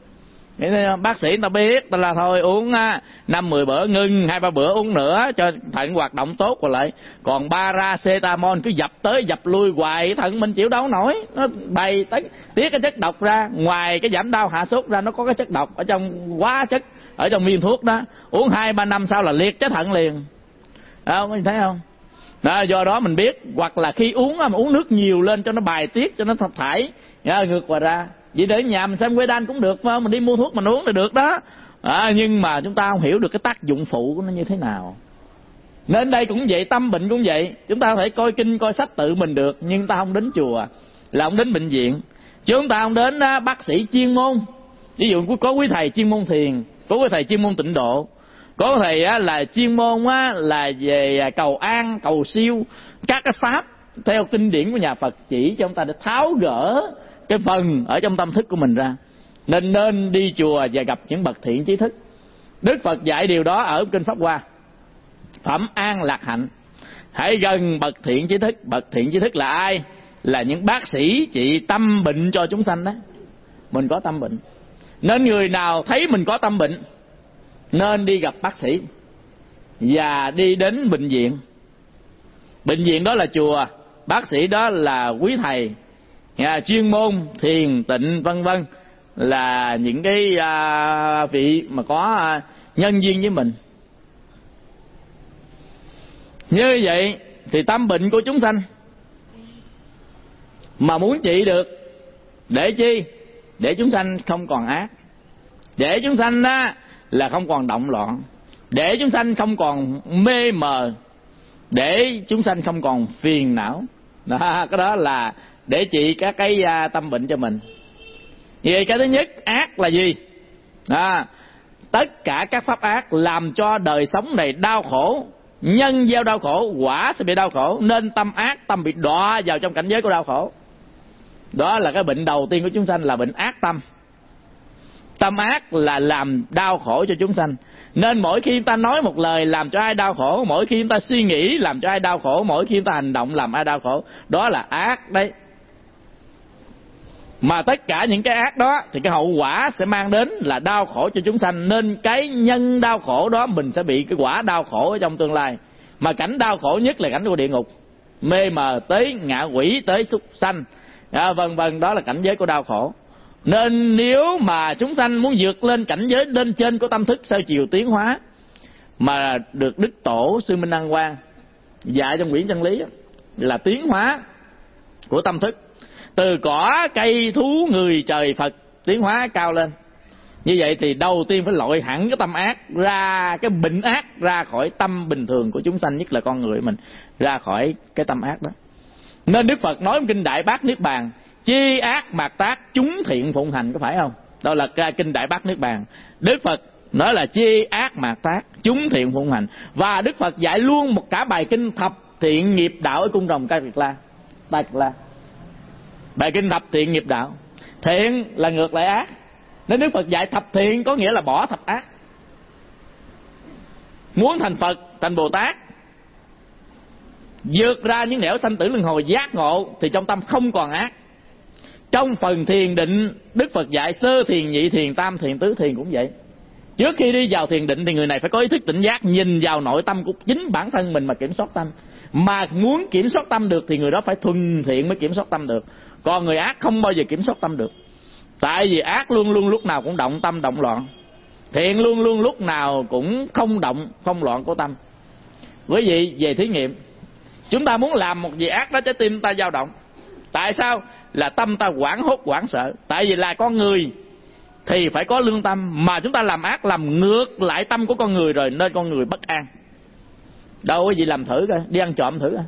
Bác sĩ người ta biết là thôi uống 5-10 bữa ngưng, 2-3 bữa uống nữa cho thận hoạt động tốt rồi lại. Còn paracetamol cứ dập tới dập lui hoài, thận mình chịu đâu nổi, nó bày tiết cái chất độc ra. Ngoài cái giảm đau hạ sốt ra, nó có cái chất độc ở trong, quá chất ở trong viên thuốc đó. Uống 2-3 năm sau là liệt chết thận liền. Mình thấy không? Đó, do đó mình biết, hoặc là khi uống mà uống nước nhiều lên cho nó bài tiết, cho nó thải ngược qua ra. Vậy để nhà mình xem Vedan cũng được, phải không? Mình đi mua thuốc mình uống thì được đó. Nhưng mà chúng ta không hiểu được cái tác dụng phụ của nó như thế nào. Nên đây cũng vậy, tâm bệnh cũng vậy. Chúng ta có thể coi kinh coi sách tự mình được, nhưng ta không đến chùa, là không đến bệnh viện, chứ chúng ta không đến bác sĩ chuyên môn. Ví dụ có quý thầy chuyên môn thiền, có quý thầy chuyên môn tịnh độ, Có thầy á, là chuyên môn á, là về cầu an, cầu siêu, các cái pháp theo kinh điển của nhà Phật chỉ cho chúng ta để tháo gỡ cái phần ở trong tâm thức của mình ra. Nên đi chùa và gặp những bậc thiện trí thức. Đức Phật dạy điều đó ở kinh Pháp Hoa: phẩm an lạc hạnh, hãy gần bậc thiện trí thức. Bậc thiện trí thức là ai? Là những bác sĩ trị tâm bệnh cho chúng sanh đó. Mình có tâm bệnh, nên người nào thấy mình có tâm bệnh nên đi gặp bác sĩ và đi đến bệnh viện. Bệnh viện đó là chùa, bác sĩ đó là quý thầy chuyên môn thiền tịnh vân vân, là những cái vị mà có nhân duyên với mình. Như vậy thì tâm bệnh của chúng sanh mà muốn trị được, để chi? Để chúng sanh không còn ác, để chúng sanh đó là không còn động loạn, để chúng sanh không còn mê mờ, để chúng sanh không còn phiền não. Đó, cái đó là để trị các cái tâm bệnh cho mình. Vậy cái thứ nhất, ác là gì? Tất cả các pháp ác làm cho đời sống này đau khổ, nhân gieo đau khổ, quả sẽ bị đau khổ. Nên tâm ác, tâm bị đọa vào trong cảnh giới của đau khổ. Đó là cái bệnh đầu tiên của chúng sanh, là bệnh ác tâm. Tâm ác là làm đau khổ cho chúng sanh. Nên mỗi khi chúng ta nói một lời làm cho ai đau khổ, mỗi khi chúng ta suy nghĩ làm cho ai đau khổ, mỗi khi chúng ta hành động làm ai đau khổ, đó là ác đấy. Mà tất cả những cái ác đó thì cái hậu quả sẽ mang đến là đau khổ cho chúng sanh. Nên cái nhân đau khổ đó mình sẽ bị cái quả đau khổ ở trong tương lai. Mà cảnh đau khổ nhất là cảnh của địa ngục, mê mờ tới ngạ quỷ, tới súc sanh, vân vân. Đó là cảnh giới của đau khổ. Nên nếu mà chúng sanh muốn vượt lên cảnh giới lên trên của tâm thức sơ chiều tiến hóa, mà được Đức Tổ Sư Minh Đăng Quang dạy trong quyển chân lý là tiến hóa của tâm thức, từ cỏ cây thú người trời Phật tiến hóa cao lên. Như vậy thì đầu tiên phải loại hẳn cái tâm ác ra, cái bệnh ác ra khỏi tâm bình thường của chúng sanh, nhất là con người mình, ra khỏi cái tâm ác đó. Nên Đức Phật nói trong kinh Đại Bát Niết Bàn: chi ác mạt tác, chúng thiện phụng hành, có phải không? Đó là kinh Đại Bát Niết Bàn. Đức Phật nói là chi ác mạt tác, chúng thiện phụng hành. Và Đức Phật dạy luôn một cả bài kinh thập thiện nghiệp đạo ở cung rồng Ca Kiệt La. Bài kinh thập thiện nghiệp đạo. Thiện là ngược lại ác, nên Đức Phật dạy thập thiện có nghĩa là bỏ thập ác. Muốn thành Phật, thành Bồ Tát, vượt ra những nẻo sanh tử luân hồi, giác ngộ, thì trong tâm không còn ác. Trong phần thiền định, Đức Phật dạy sơ thiền, nhị thiền, tam thiền, tứ thiền cũng vậy. Trước khi đi vào thiền định thì người này phải có ý thức tỉnh giác, nhìn vào nội tâm của chính bản thân mình mà kiểm soát tâm. Mà muốn kiểm soát tâm được thì người đó phải thuần thiện mới kiểm soát tâm được. Còn người ác không bao giờ kiểm soát tâm được. Tại vì ác luôn luôn lúc nào cũng động tâm, động loạn. Thiện luôn luôn lúc nào cũng không động, không loạn của tâm. Quý vị về thí nghiệm, chúng ta muốn làm một việc ác đó, trái tim ta dao động. Tại sao? Là tâm ta hoảng hốt, hoảng sợ. Tại vì là con người thì phải có lương tâm, mà chúng ta làm ác làm ngược lại tâm của con người rồi, nên con người bất an. Đâu có gì làm thử coi, đi ăn trộm thử coi,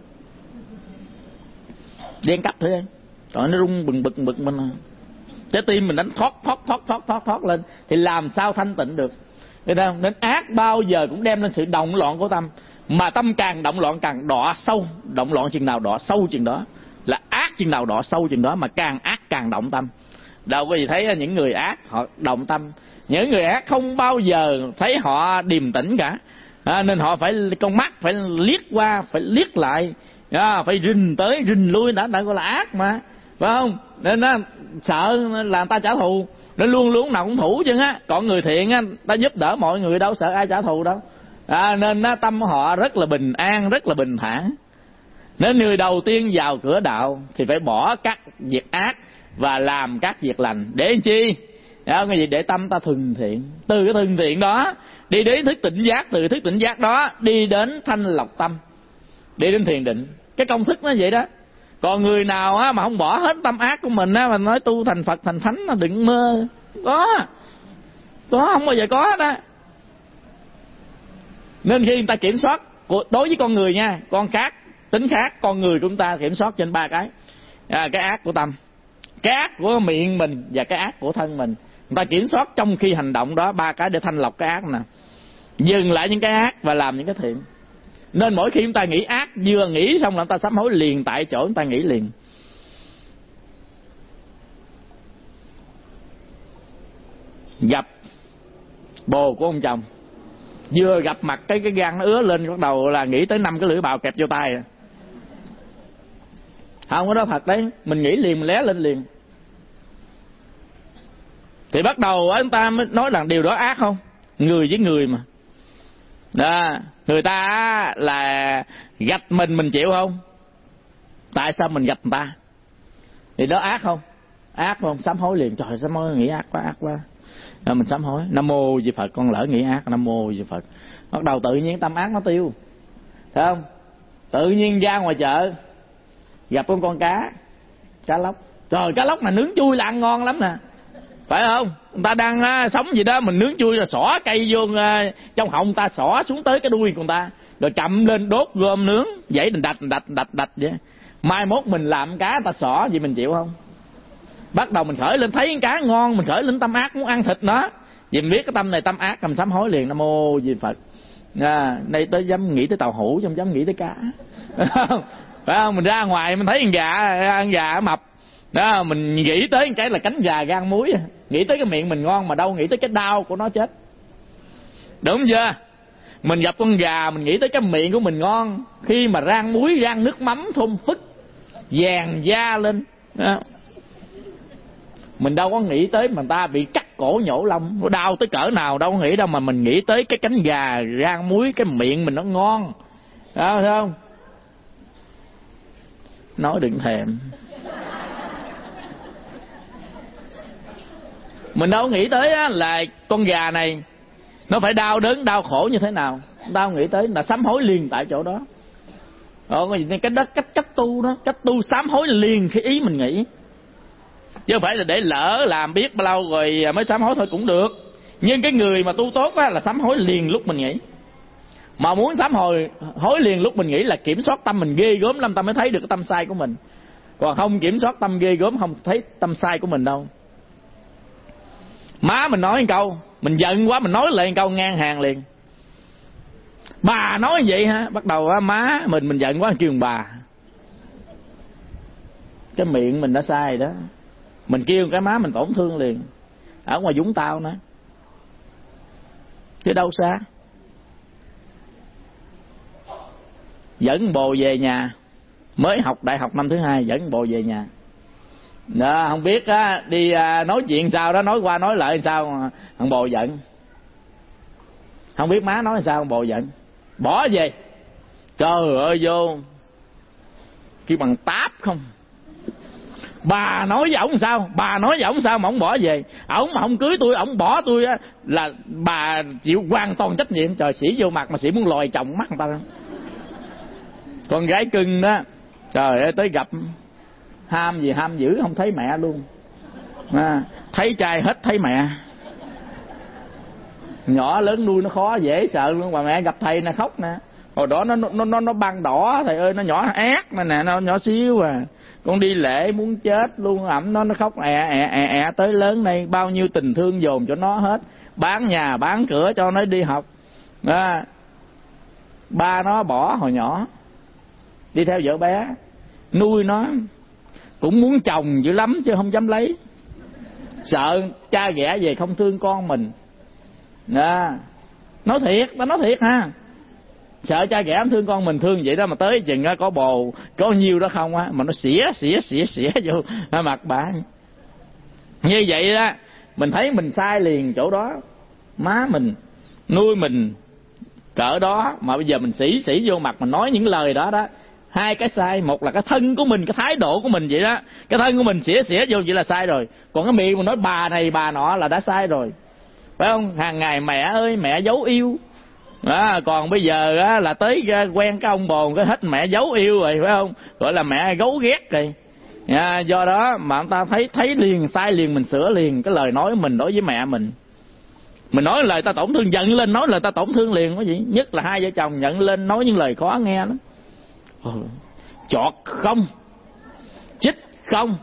đi ăn cắp thử coi, rồi nó rung bừng bực mình, trái tim mình đánh thoát lên thì làm sao thanh tịnh được. Nên ác bao giờ cũng đem lên sự động loạn của tâm, mà tâm càng động loạn càng đọa sâu. Động loạn chừng nào đọa sâu chừng đó, là ác chừng nào đọa sâu chừng đó, mà càng ác càng động tâm. Đâu có gì thấy những người ác họ động tâm. Những người ác không bao giờ thấy họ điềm tĩnh cả, nên họ phải con mắt phải liếc qua, phải liếc lại, phải rình tới rình lui, đã gọi là ác mà, phải không? Nên nó sợ là người ta trả thù, nó luôn luôn nào cũng thủ chứ á. Còn người thiện á, ta giúp đỡ mọi người, đâu sợ ai trả thù đâu. Nên tâm họ rất là bình an, rất là bình thản. Nên người đầu tiên vào cửa đạo thì phải bỏ các việc ác và làm các việc lành. Để chi? Cái gì? Để tâm ta thuần thiện. Từ cái thuần thiện đó đi đến thức tỉnh giác, từ thức tỉnh giác đó đi đến thanh lọc tâm, đi đến thiền định. Cái công thức nó vậy đó. Còn người nào á mà không bỏ hết tâm ác của mình á, mà nói tu thành Phật thành Thánh, nó đừng mơ. Có không bao giờ có đó. Nên khi người ta kiểm soát, đối với con người nha, con khác, tính khác, con người của chúng ta kiểm soát trên ba cái. Cái ác của tâm, cái ác của miệng mình và cái ác của thân mình. Người ta kiểm soát trong khi hành động đó, ba cái để thanh lọc cái ác nè. Dừng lại những cái ác và làm những cái thiện. Nên mỗi khi chúng ta nghĩ ác, vừa nghĩ xong là chúng ta sám hối liền tại chỗ, chúng ta nghĩ liền. Gặp bồ của ông chồng, vừa gặp mặt cái gan nó ứa lên, bắt đầu là nghĩ tới 5 cái lưỡi bào kẹp vô tay. Không có đó thật đấy, mình nghĩ liền, mình lé lên liền. Thì bắt đầu chúng ta mới nói rằng điều đó ác không? Người với người mà. Đó, người ta là gạch mình chịu không? Tại sao mình gạch người ta? Thì đó ác không? Ác không? Sám hối liền. Trời, sám hối nghĩ ác quá. Rồi mình sám hối, Nam mô Di Phật, con lỡ nghĩ ác, Nam mô Di Phật. Bắt đầu tự nhiên tâm ác nó tiêu. Thấy không? Tự nhiên ra ngoài chợ gặp con cá lóc. Trời, cá lóc mà nướng chui là ăn ngon lắm nè. Phải không? Người ta đang sống gì đó, mình nướng chui là xỏ cây vô trong họng người ta, xỏ xuống tới cái đuôi của người ta, rồi chậm lên đốt gom nướng, vậy mình đạch vậy. Mai mốt mình làm cá người ta xỏ gì mình chịu không? Bắt đầu mình khởi lên thấy cá ngon, mình khởi lên tâm ác muốn ăn thịt nó. Vì mình biết cái tâm này tâm ác, cầm sám hối liền, Nam mô Di Phật. Đây tới dám nghĩ tới tàu hũ, không dám nghĩ tới cá. Phải không? Mình ra ngoài mình thấy con gà mập đó, mình nghĩ tới cái là cánh gà gan muối, nghĩ tới cái miệng mình ngon mà đâu nghĩ tới cái đau của nó chết. Đúng chưa? Mình gặp con gà mình nghĩ tới cái miệng của mình ngon, khi mà rang muối rang nước mắm thơm phức vàng da lên đó. Mình đâu có nghĩ tới mà ta bị cắt cổ nhổ lông nó đau tới cỡ nào, đâu có nghĩ đâu, mà mình nghĩ tới cái cánh gà rang muối, cái miệng mình nó ngon đó, thấy không? Nói đừng thèm. Mình đâu nghĩ tới là con gà này nó phải đau đớn đau khổ như thế nào, đâu nghĩ tới, là sám hối liền tại chỗ đó. Cái đó cách tu đó, cách tu sám hối liền khi ý mình nghĩ, chứ không phải là để lỡ làm biết bao lâu rồi mới sám hối thôi cũng được. Nhưng cái người mà tu tốt là sám hối liền lúc mình nghĩ. Mà muốn sám hối liền lúc mình nghĩ là kiểm soát tâm mình ghê gớm lắm, ta mới thấy được cái tâm sai của mình. Còn không kiểm soát tâm ghê gớm không thấy tâm sai của mình đâu. Má mình nói một câu, mình giận quá mình nói lại một câu ngang hàng liền. Bà nói vậy ha, bắt đầu má mình giận quá kêu bà. Cái miệng mình đã sai đó, mình kêu cái má mình tổn thương liền. Ở ngoài Vũng Tàu nữa, chứ đâu xa. Dẫn bồ về nhà, mới học đại học năm thứ 2, dẫn bồ về nhà đó, không biết đi nói chuyện sao đó, nói qua nói lại sao thằng bồ giận, không biết má nói sao thằng bồ giận, bỏ về. Trời ơi, vô kêu bằng táp không. Bà nói với ổng sao, bà nói với ổng sao mà ổng bỏ về. Ổng mà không cưới tôi, ổng bỏ tôi là bà chịu hoàn toàn trách nhiệm. Trời, sĩ vô mặt mà sĩ muốn lòi chồng mắt người ta. Con gái cưng đó, trời ơi, tới gặp ham gì ham dữ không thấy mẹ luôn. Thấy trai hết thấy mẹ. Nhỏ lớn nuôi nó khó dễ sợ luôn, mà mẹ gặp thầy nè khóc nè. Hồi đó nó băng đỏ thầy ơi, nó nhỏ ác nè, nó nhỏ xíu à. Con đi lễ muốn chết luôn, ẩm nó khóc ẹ tới lớn đây, bao nhiêu tình thương dồn cho nó hết, bán nhà bán cửa cho nó đi học. Ba nó bỏ hồi nhỏ đi theo vợ bé, nuôi nó cũng muốn chồng dữ lắm chứ không dám lấy, sợ cha ghẻ về không thương con mình. Nói thiệt, ta nói thiệt ha, sợ cha ghẻ không thương con mình, thương vậy đó mà tới chừng có bồ có nhiêu đó không mà nó xỉa vô mặt bà. Như vậy đó, mình thấy mình sai liền chỗ đó. Má mình nuôi mình cỡ đó mà bây giờ mình xỉ vô mặt, mình nói những lời đó đó. Hai cái sai, một là cái thân của mình, cái thái độ của mình vậy đó, cái thân của mình xỉa vô vậy là sai rồi. Còn cái miệng mình nói bà này bà nọ là đã sai rồi, phải không? Hàng ngày mẹ ơi mẹ dấu yêu còn bây giờ là tới quen cái ông bồn cái hết mẹ dấu yêu rồi, phải không? Gọi là mẹ gấu ghét rồi. Do đó mà người ta thấy liền sai liền, mình sửa liền cái lời nói của mình đối với mẹ mình. Mình nói lời ta tổn thương, giận lên nói lời ta tổn thương liền có gì. Nhất là hai vợ chồng giận lên nói những lời khó nghe lắm. Chọt không, chích không,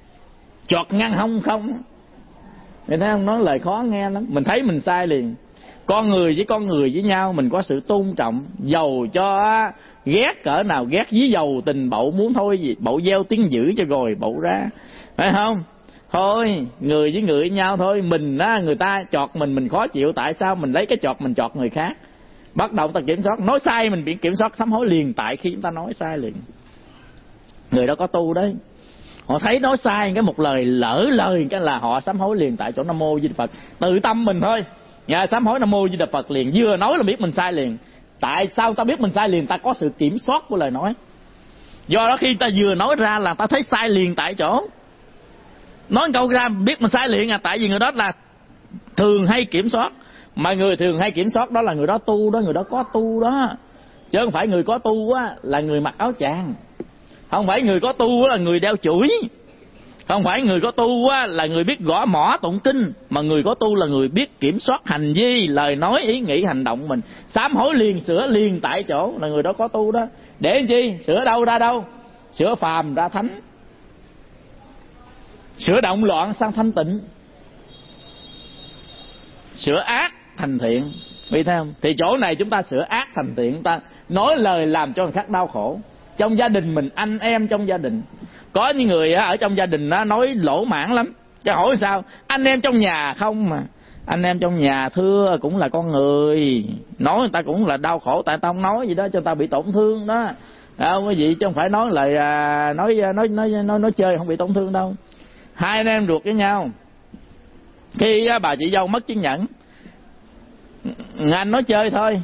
chọt ngăn hông không. Mình thấy không, nói lời khó nghe lắm. Mình thấy mình sai liền. Con người với con người với nhau mình có sự tôn trọng, dầu cho ghét cỡ nào ghét, với dầu tình bậu muốn thôi gì bậu gieo tiếng dữ cho rồi bậu ra, phải không? Thôi người với người với nhau thôi. Mình á, người ta chọt mình khó chịu, tại sao mình lấy cái chọt mình chọt người khác? Bắt đầu ta kiểm soát, nói sai mình bị kiểm soát sám hối liền tại khi chúng ta nói sai liền. Người đó có tu đấy, họ thấy nói sai cái một lời lỡ lời cái là họ sám hối liền tại chỗ Nam Mô Di Đà Phật. Tự tâm mình thôi, sám hối Nam Mô Di Đà Phật liền, vừa nói là biết mình sai liền. Tại sao ta biết mình sai liền? Ta có sự kiểm soát của lời nói. Do đó khi ta vừa nói ra là ta thấy sai liền tại chỗ. Nói câu ra biết mình sai liền tại vì người đó là thường hay kiểm soát. Mà người thường hay kiểm soát đó là người đó tu đó, người đó có tu đó. Chứ không phải người có tu á là người mặc áo choàng. Không phải người có tu là người đeo chuỗi. Không phải người có tu á là người biết gõ mõ tụng kinh. Mà người có tu là người biết kiểm soát hành vi, lời nói, ý nghĩ, hành động mình. Sám hối liền, sửa liền tại chỗ là người đó có tu đó. Để làm chi? Sửa đâu ra đâu? Sửa phàm ra thánh, sửa động loạn sang thanh tịnh, sửa ác thành thiện. Biết thấy không? Thì chỗ này chúng ta sửa ác thành thiện, chúng ta nói lời làm cho người khác đau khổ. Trong gia đình mình, anh em trong gia đình, có những người ở trong gia đình nói lỗ mãn lắm. Chứ hỏi sao? Anh em trong nhà không mà. Anh em trong nhà thưa cũng là con người, nói người ta cũng là đau khổ. Tại tao không nói gì đó cho tao bị tổn thương đó, không có gì chứ không phải nói lời nói chơi không bị tổn thương đâu. Hai anh em ruột với nhau, khi bà chị dâu mất chiếc nhẫn, anh nói chơi thôi,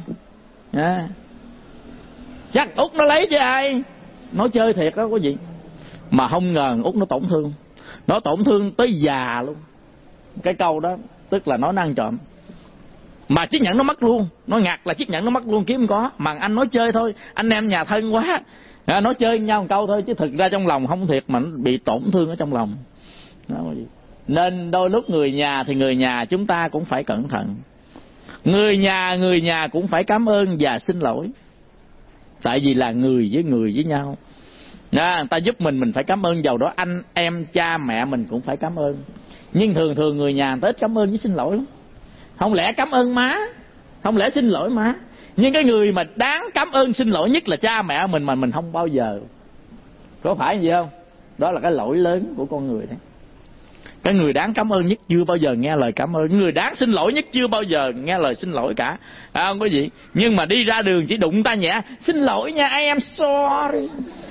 chắc Út nó lấy chứ ai. Nói chơi thiệt đó có gì. Mà không ngờ Út nó tổn thương, nó tổn thương tới già luôn. Cái câu đó tức là nó ăn trộm. Mà chiếc nhẫn nó mất luôn, nó ngặt là chiếc nhẫn nó mất luôn, kiếm không có. Mà anh nói chơi thôi, anh em nhà thân quá, nói chơi nhau một câu thôi, chứ thực ra trong lòng không thiệt mà nó bị tổn thương ở trong lòng đó. Nên đôi lúc người nhà thì người nhà chúng ta cũng phải cẩn thận. Người nhà cũng phải cảm ơn và xin lỗi. Tại vì là người với nhau. Người ta giúp mình phải cảm ơn, giàu đó anh em cha mẹ mình cũng phải cảm ơn. Nhưng thường người nhà tới cảm ơn với xin lỗi lắm. Không lẽ cảm ơn má, không lẽ xin lỗi má. Nhưng cái người mà đáng cảm ơn xin lỗi nhất là cha mẹ mình, mà mình không bao giờ. Có phải gì không? Đó là cái lỗi lớn của con người đấy. Cái người đáng cảm ơn nhất chưa bao giờ nghe lời cảm ơn. Người đáng xin lỗi nhất chưa bao giờ nghe lời xin lỗi cả. Không có gì. Nhưng mà đi ra đường chỉ đụng ta nhẹ, xin lỗi nha, I am sorry.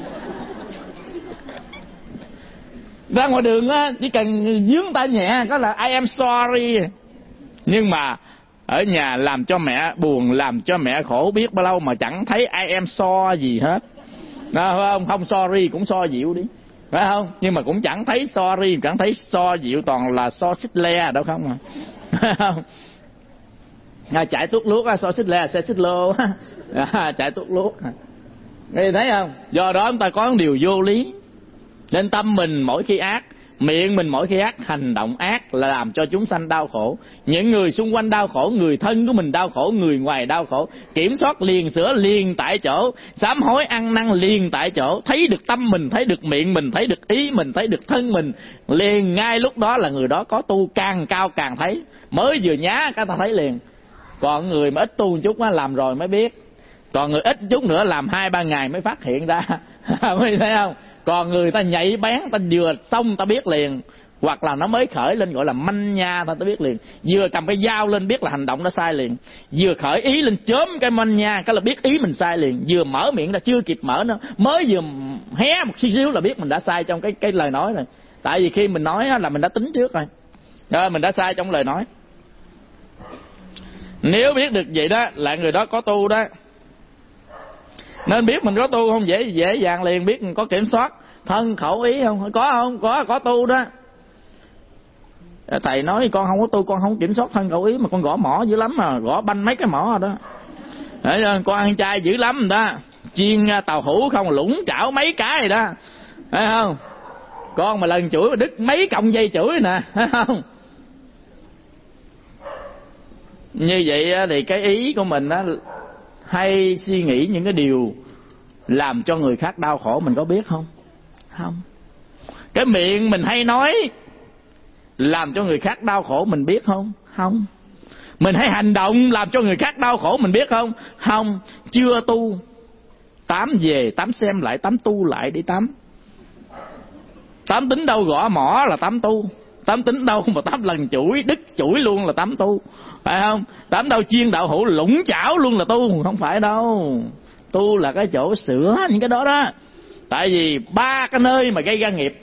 Ra ngoài đường á, chỉ cần dướng ta nhẹ có là I am sorry. Nhưng mà ở nhà làm cho mẹ buồn, làm cho mẹ khổ biết bao lâu mà chẳng thấy I am sorry gì hết. Đó, phải không? Không sorry cũng so dịu đi, phải không? Nhưng mà cũng chẳng thấy sorry, chẳng thấy so dịu, toàn là so xích le đâu không à. Phải không? Chạy tuốt luốt so xích le, xe xích lô. Chạy tuốt luốt. Nghe thấy không? Do đó chúng ta có một điều vô lý. Nên tâm mình mỗi khi ác, miệng mình mỗi khi ác, hành động ác là làm cho chúng sanh đau khổ. Những người xung quanh đau khổ, người thân của mình đau khổ, người ngoài đau khổ. Kiểm soát liền, sửa liền tại chỗ, sám hối ăn năn liền tại chỗ. Thấy được tâm mình, thấy được miệng mình, thấy được ý mình, thấy được thân mình, liền ngay lúc đó là người đó có tu. Càng cao càng thấy, mới vừa nhá cái ta thấy liền. Còn người mà ít tu một chút làm rồi mới biết. Còn người ít chút nữa làm 2-3 ngày mới phát hiện ra. Mới thấy không? Còn người ta nhạy bén, ta vừa xong ta biết liền. Hoặc là nó mới khởi lên gọi là manh nha, ta biết liền. Vừa cầm cái dao lên biết là hành động nó sai liền. Vừa khởi ý lên chớm cái manh nha, cái là biết ý mình sai liền. Vừa mở miệng ra chưa kịp mở nữa, mới vừa hé một xíu là biết mình đã sai trong cái lời nói rồi. Tại vì khi mình nói là mình đã tính trước rồi, mình đã sai trong lời nói. Nếu biết được vậy đó là người đó có tu đó. Nên biết mình có tu không dễ dàng liền biết mình có kiểm soát thân khẩu ý không? Có tu đó. Thầy nói con không có tu, con không kiểm soát thân khẩu ý, mà con gõ mỏ dữ lắm mà, gõ banh mấy cái mỏ rồi đó. Để con ăn chay dữ lắm rồi đó, chiên tàu hũ không lũng chảo mấy cái rồi đó, thấy không? Con mà lần chửi mà đứt mấy cọng dây chửi nè, thấy không? Như vậy thì cái ý của mình á, hay suy nghĩ những cái điều làm cho người khác đau khổ, mình có biết không? Không. Cái miệng mình hay nói làm cho người khác đau khổ, mình biết không? Không. Mình hay hành động làm cho người khác đau khổ, mình biết không? Không, chưa tu. Tám về, tám xem lại, tám tu lại đi tám. Tám tính đâu gõ mỏ là tám tu. Tám tính đâu mà tám lần chuỗi, đứt chuỗi luôn là tám tu. Phải không? Tám đâu chiên đậu hũ lũng chảo luôn là tu. Không phải đâu. Tu là cái chỗ sửa những cái đó đó. Tại vì ba cái nơi mà gây ra nghiệp,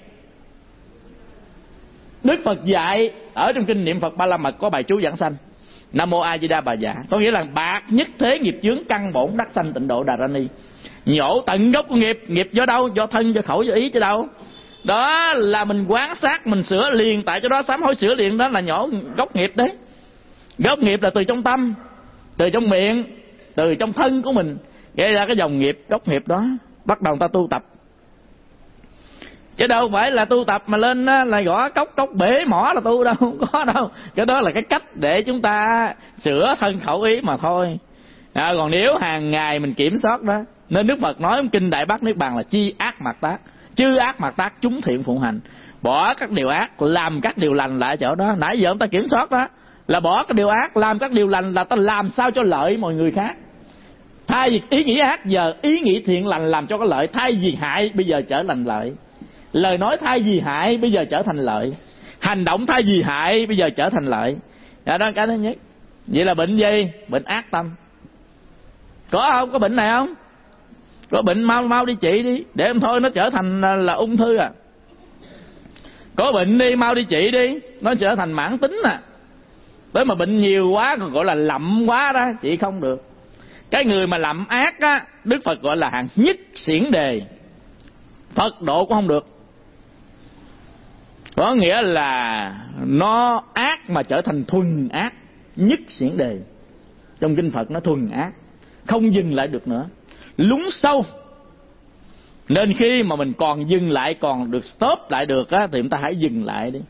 Đức Phật dạy ở trong kinh niệm Phật Ba La Mật có bài chú giảng sanh Nam Mô A Di Đà Bà Dạ, có nghĩa là bạc nhất thế nghiệp chướng căn bổn đắc sanh tịnh độ Đà Ra Ni. Nhổ tận gốc của nghiệp. Nghiệp do đâu? Do thân, do khẩu, do ý chứ đâu. Đó là mình quán sát, mình sửa liền tại chỗ đó, sám hối sửa liền, đó là nhổ gốc nghiệp đấy. Gốc nghiệp là từ trong tâm, từ trong miệng, từ trong thân của mình gây ra cái dòng nghiệp, gốc nghiệp đó. Bắt đầu ta tu tập, chứ đâu phải là tu tập mà lên là gõ cốc bể mỏ là tu đâu, không có đâu. Cái đó là cái cách để chúng ta sửa thân khẩu ý mà thôi. Còn nếu hàng ngày mình kiểm soát đó, nên Đức Phật nói trong kinh Đại Bát Niết Bàn là chi ác mạt tác, chư ác mạt tác chúng thiện phụng hành. Bỏ các điều ác, làm các điều lành lại chỗ đó. Nãy giờ chúng ta kiểm soát đó là bỏ các điều ác, làm các điều lành, là ta làm sao cho lợi mọi người khác. Thay vì ý nghĩ ác, giờ ý nghĩ thiện lành làm cho có lợi. Thay vì hại, bây giờ trở thành lợi. Lời nói thay vì hại, bây giờ trở thành lợi. Hành động thay vì hại, bây giờ trở thành lợi. Đó là cái thứ nhất. Vậy là bệnh gì? Bệnh ác tâm. Có không? Có bệnh này không? Có bệnh mau đi trị đi, để em thôi nó trở thành là ung thư à. Có bệnh đi, mau đi trị đi, nó trở thành mãn tính à. Tới mà bệnh nhiều quá còn gọi là lậm quá đó, trị không được. Cái người mà lậm ác á, Đức Phật gọi là hạng nhất xiển đề, Phật độ cũng không được. Có nghĩa là nó ác mà trở thành thuần ác, nhất xiển đề. Trong kinh Phật nó thuần ác, không dừng lại được nữa, lún sâu. Nên khi mà mình còn dừng lại, còn được stop lại được á, thì chúng ta hãy dừng lại đi.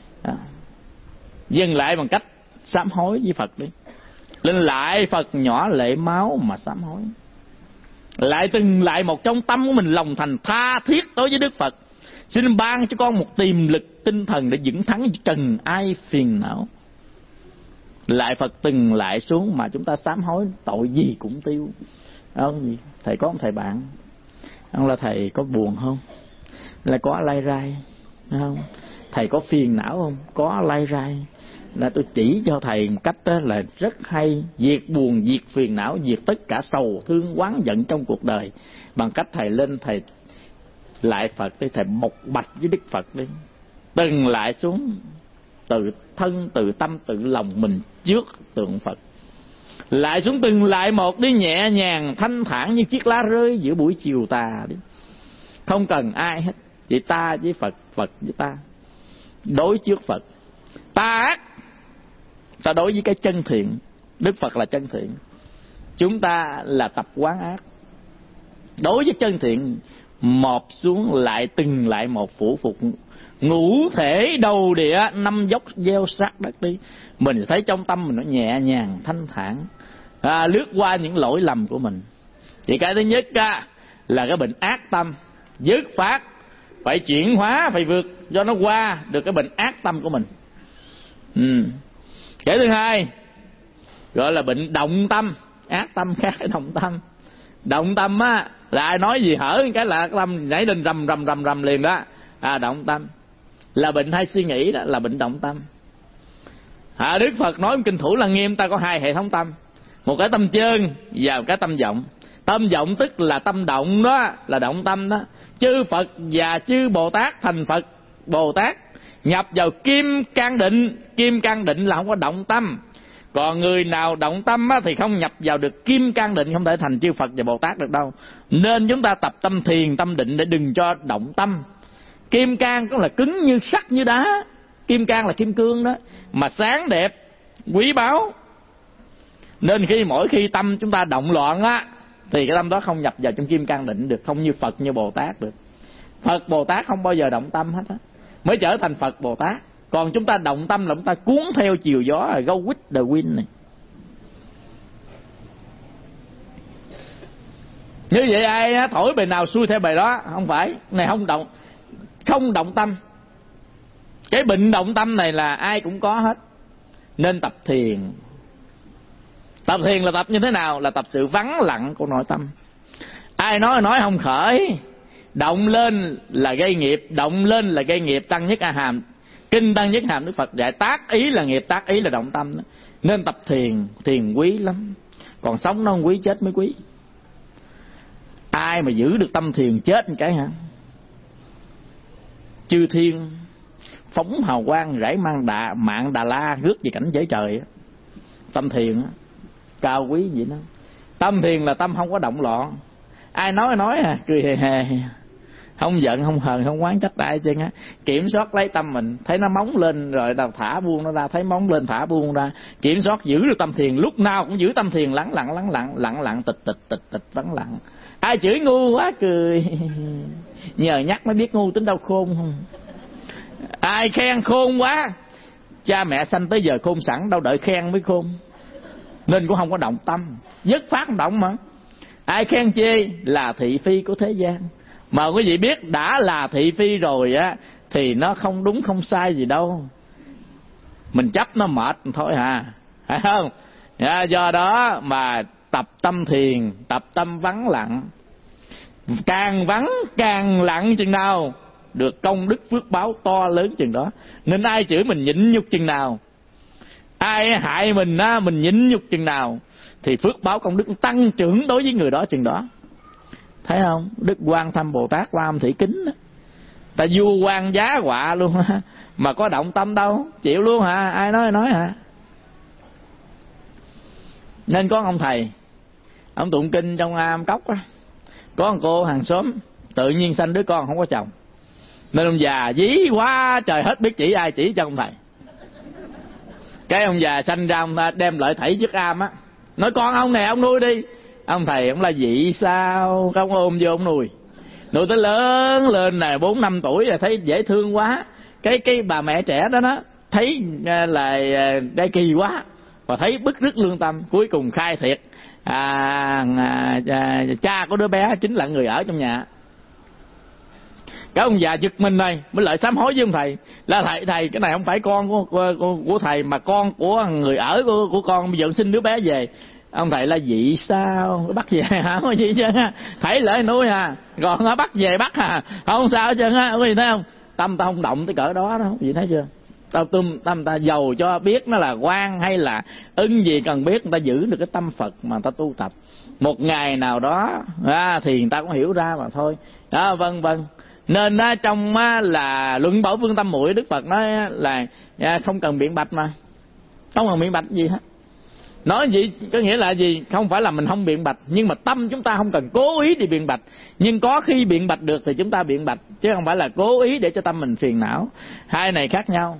Dừng lại bằng cách sám hối với Phật đi. Lên lại Phật nhỏ lệ máu mà sám hối. Lại từng lại một trong tâm của mình lòng thành tha thiết đối với Đức Phật. Xin ban cho con một tiềm lực tinh thần để vững thắng trần ai phiền não. Lại Phật từng lại xuống mà chúng ta sám hối, tội gì cũng tiêu. Không, thầy có một thầy bạn, không là thầy có buồn không? Là có lay rai không? Thầy có phiền não không? Có lay rai. Là tôi chỉ cho thầy một cách đó là rất hay, diệt buồn, diệt phiền não, diệt tất cả sầu thương oán giận trong cuộc đời, bằng cách thầy lên thầy lại Phật đi, thầy bộc bạch với Đức Phật đi, từng lại xuống từ thân, từ tâm, từ lòng mình trước tượng Phật. Lại xuống từng lại một đi, nhẹ nhàng thanh thản như chiếc lá rơi giữa buổi chiều tà đi. Không cần ai hết, chỉ ta với Phật, Phật với ta. Đối trước Phật, ta ác, ta đối với cái chân thiện. Đức Phật là chân thiện, chúng ta là tập quán ác. Đối với chân thiện, một xuống lại từng lại một phủ phục, ngũ thể đầu địa, năm dốc gieo sát đất đi. Mình thấy trong tâm mình nó nhẹ nhàng thanh thản, lướt qua những lỗi lầm của mình. Thì cái thứ nhất là cái bệnh ác tâm, dứt phát phải chuyển hóa, phải vượt cho nó qua được cái bệnh ác tâm của mình. Cái thứ hai gọi là bệnh động tâm. Ác tâm khác cái động tâm. Động tâm á là ai nói gì hở cái là tâm nhảy lên rầm liền đó. Động tâm là bệnh hay suy nghĩ, đó là bệnh động tâm. Đức Phật nói trong kinh Thủ Lăng Nghiêm ta có hai hệ thống tâm, một cái tâm chân và một cái tâm vọng. Tâm vọng tức là tâm động, đó là động tâm đó. Chư Phật và chư Bồ Tát thành Phật Bồ Tát nhập vào kim cang định. Kim cang định là không có động tâm. Còn người nào động tâm thì không nhập vào được kim cang định, không thể thành chư Phật và Bồ Tát được đâu. Nên chúng ta tập tâm thiền, tâm định để đừng cho động tâm. Kim cang cũng là cứng như sắt như đá. Kim cang là kim cương đó, mà sáng đẹp, quý báu. Nên mỗi khi tâm chúng ta động loạn thì cái tâm đó không nhập vào trong kim cang định được, không như Phật như Bồ Tát được. Phật Bồ Tát không bao giờ động tâm hết mới trở thành Phật Bồ Tát. Còn chúng ta động tâm là chúng ta cuốn theo chiều gió, go with the wind này. Như vậy ai thổi bài nào xuôi theo bài đó, không phải. Này không động tâm. Cái bệnh động tâm này là ai cũng có hết. Nên tập thiền, Tập thiền là tập như thế nào? Là tập sự vắng lặng của nội tâm. Ai nói không khởi, động lên là gây nghiệp, động lên là gây nghiệp. Tăng Nhất A Hàm, kinh Tăng Nhất Hàm Đức Phật dạy tác ý là nghiệp, tác ý là động tâm đó. Nên tập thiền, thiền quý lắm. Còn sống nó không quý, chết mới quý. Ai mà giữ được tâm thiền chết một cái hả? Chư thiên phóng hào quang rải mạng Đà La rước về cảnh giới trời. Tâm thiền cao quý vậy đó. Tâm thiền là tâm không có động loạn. Ai nói à, cười hề hề, không giận không hờn không oán trách ai chứ á. Kiểm soát lấy tâm mình, thấy nó móng lên rồi đào thả buông nó ra, thấy móng lên thả buông ra. Kiểm soát giữ được tâm thiền, lúc nào cũng giữ tâm thiền lắng lặng tịch vắng lặng. Ai chửi ngu quá cười, nhờ nhắc mới biết ngu tính đâu khôn không. Ai khen khôn quá, cha mẹ sanh tới giờ khôn sẵn, đâu đợi khen mới khôn. Nên cũng không có động tâm, dứt phát không động mà. Ai khen chê là thị phi của thế gian. Mà quý vị biết đã là thị phi rồi á thì nó không đúng không sai gì đâu. Mình chấp nó mệt thôi hà, phải không? Do đó mà tập tâm thiền, tập tâm vắng lặng. Càng vắng càng lặng chừng nào được công đức phước báo to lớn chừng đó. Nên ai chửi mình nhịn nhục chừng nào, ai hại mình á, mình nhịn nhục chừng nào thì phước báo công đức tăng trưởng đối với người đó chừng đó. Thấy không? Đức Quan Tham Bồ Tát Quan Âm Thị Kính đó, ta vua quan giá họa luôn ha, mà có động tâm đâu, chịu luôn hả? Ai nói hả? Nên có ông thầy, ông tụng kinh trong Am Cốc á, có một cô hàng xóm tự nhiên sanh đứa con không có chồng, nên ông già dí quá trời hết biết chỉ ai chỉ cho ông thầy. Cái ông già sanh ra, ông đem lợi thảy chiếc am á, nói con ông này ông nuôi đi. Ông thầy ông là vậy sao, không ôm vô ông nuôi tới lớn lên này 4-5 tuổi rồi, thấy dễ thương quá. Cái bà mẹ trẻ đó nó thấy là đây kỳ quá, và thấy bức rứt lương tâm, cuối cùng khai thiệt cha của đứa bé chính là người ở trong nhà. Cái ông già giật mình này mới lại sám hối với ông thầy là thầy cái này không phải con của thầy mà con của người ở của con, bây giờ xin đứa bé về. Ông thầy là vậy sao, bắt về hả? Có gì chứ, thầy lại nuôi à, còn nó bắt về bắt à, không sao hết trơn á. Có gì thấy không? Tâm ta không động tới cỡ đó đâu, gì thấy chưa? Tâm ta giàu cho biết nó là quan hay là ưng gì cần biết, người ta giữ được cái tâm Phật mà người ta tu tập. Một ngày nào đó thì người ta cũng hiểu ra mà thôi. Đó, vân. Nên trong là Luận Bảo Vương Tâm Muội, Đức Phật nói là không cần biện bạch mà, không cần biện bạch gì hết. Nói gì có nghĩa là gì? Không phải là mình không biện bạch, nhưng mà tâm chúng ta không cần cố ý đi biện bạch. Nhưng có khi biện bạch được thì chúng ta biện bạch, chứ không phải là cố ý để cho tâm mình phiền não. Hai này khác nhau.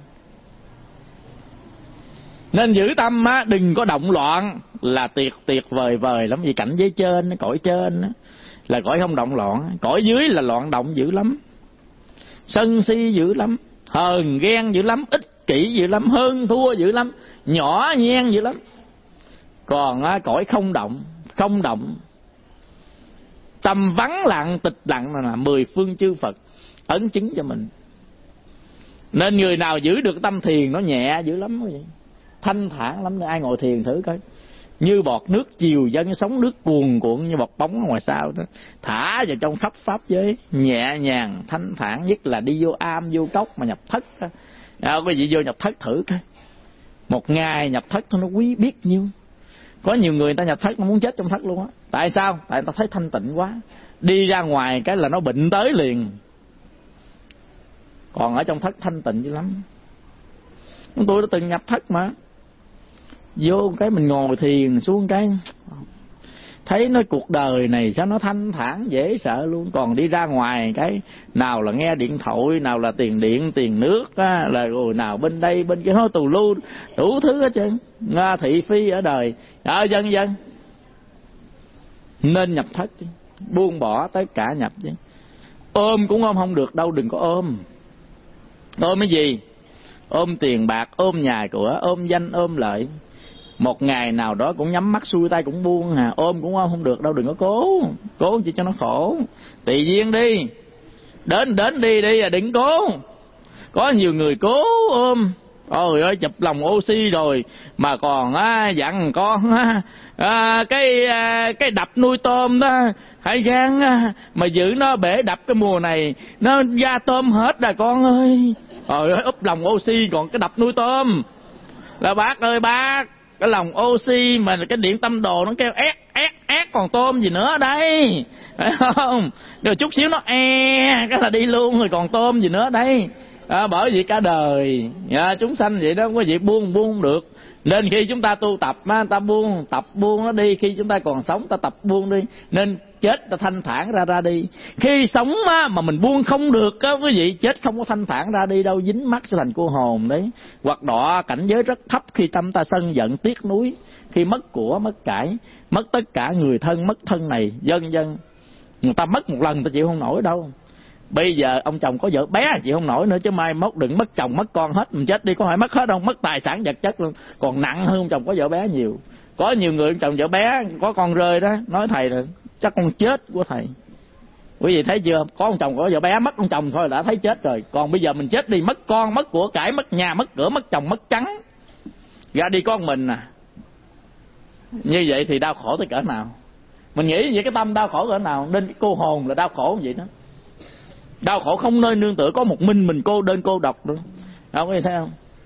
Nên giữ tâm đừng có động loạn là tuyệt vời lắm. Vì cảnh giới trên, cõi trên là cõi không động loạn, cõi dưới là loạn động dữ lắm, sân si dữ lắm, hờn ghen dữ lắm, ích kỷ dữ lắm, hơn thua dữ lắm, nhỏ nhen dữ lắm. Còn cõi không động, tâm vắng lặng tịch lặng là 10 phương chư Phật ấn chứng cho mình. Nên người nào giữ được tâm thiền nó nhẹ dữ lắm, vậy thanh thản lắm. Ai ngồi thiền thử coi, như bọt nước chiều dâng, sóng nước cuồn cuộn như bọt bóng ở ngoài sao đó, thả vào trong khắp pháp giới, nhẹ nhàng thanh thản. Nhất là đi vô am vô cốc mà nhập thất đó. Quý vị vô nhập thất thử coi, một ngày nhập thất thôi nó quý biết nhiêu. Có nhiều người ta nhập thất nó muốn chết trong thất luôn á. Tại sao? Tại người ta thấy thanh tịnh quá, đi ra ngoài cái là nó bệnh tới liền. Còn ở trong thất thanh tịnh dữ lắm. Tôi đã từng nhập thất mà, vô cái mình ngồi thiền xuống cái thấy nó cuộc đời này sao nó thanh thản dễ sợ luôn. Còn đi ra ngoài cái nào là nghe điện thoại, nào là tiền điện tiền nước á, là rồi nào bên đây bên kia nó tù lu đủ thứ hết trơn, thị phi ở đời dân. Nên nhập thất chứ, buông bỏ tất cả nhập chứ. Ôm cũng ôm không được đâu, đừng có ôm. Ôm cái gì? Ôm tiền bạc, ôm nhà cửa, ôm danh, ôm lợi. Một ngày nào đó cũng nhắm mắt xuôi tay cũng buông à. Ôm cũng ôm không được đâu, đừng có cố chỉ cho nó khổ. Tùy duyên đi, đến đi đừng cố. Có nhiều người cố Ôi ơi, chụp lòng oxy rồi mà còn dặn con cái đập nuôi tôm đó, hãy gan mà giữ nó bể đập cái mùa này nó ra tôm hết rồi con ơi. Ôi ơi, úp lòng oxy còn cái đập nuôi tôm là bác ơi bác, cái lòng oxy mà cái điện tâm đồ nó kêu ét ét ét, còn tôm gì nữa đây, phải không? Rồi chút xíu nó cái là đi luôn rồi, còn tôm gì nữa đây. Bởi vì cả đời chúng sanh vậy đó, không có gì buông được. Nên khi chúng ta tu tập ta buông nó đi. Khi chúng ta còn sống ta tập buông đi, nên chết ta thanh thản ra đi. Khi sống mà mình buông không được quý vị, chết không có thanh thản ra đi đâu, dính mắc sẽ thành cô hồn đấy. Hoặc đọa cảnh giới rất thấp khi tâm ta sân giận tiếc nuối, khi mất của mất cải, mất tất cả người thân, mất thân này vân vân. Người ta mất một lần người ta chịu không nổi đâu. Bây giờ ông chồng có vợ bé chịu không nổi nữa, chứ mai mốt đừng mất chồng mất con hết, mình chết đi có phải mất hết không, mất tài sản vật chất luôn, còn nặng hơn ông chồng có vợ bé nhiều. Có nhiều người ông chồng vợ bé có con rơi đó, nói thầy là chắc con chết của thầy. Quý vị thấy chưa, có ông chồng có vợ bé, mất ông chồng thôi đã thấy chết rồi. Còn bây giờ mình chết đi, mất con, mất của cải, mất nhà, mất cửa, mất chồng, mất trắng, ra đi con mình như vậy thì đau khổ tới cỡ nào. Mình nghĩ vậy cái tâm đau khổ cỡ nào, nên cái cô hồn là đau khổ vậy đó. Đau khổ không nơi nương tựa, có một mình cô đơn cô độc nữa. Không có gì thấy không?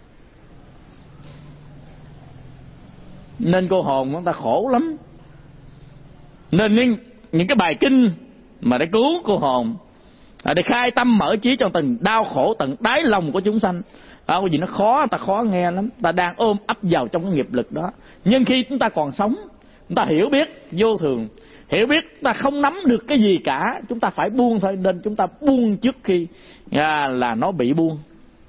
Nên cô hồn chúng ta khổ lắm. Nên những cái bài kinh mà để cứu cô hồn, để khai tâm mở trí cho từng đau khổ tận đáy lòng của chúng sanh. Cái gì nó khó, ta khó nghe lắm. Ta đang ôm ấp vào trong cái nghiệp lực đó. Nhưng khi chúng ta còn sống, chúng ta hiểu biết vô thường, hiểu biết ta không nắm được cái gì cả, chúng ta phải buông thôi. Nên chúng ta buông trước khi là nó bị buông.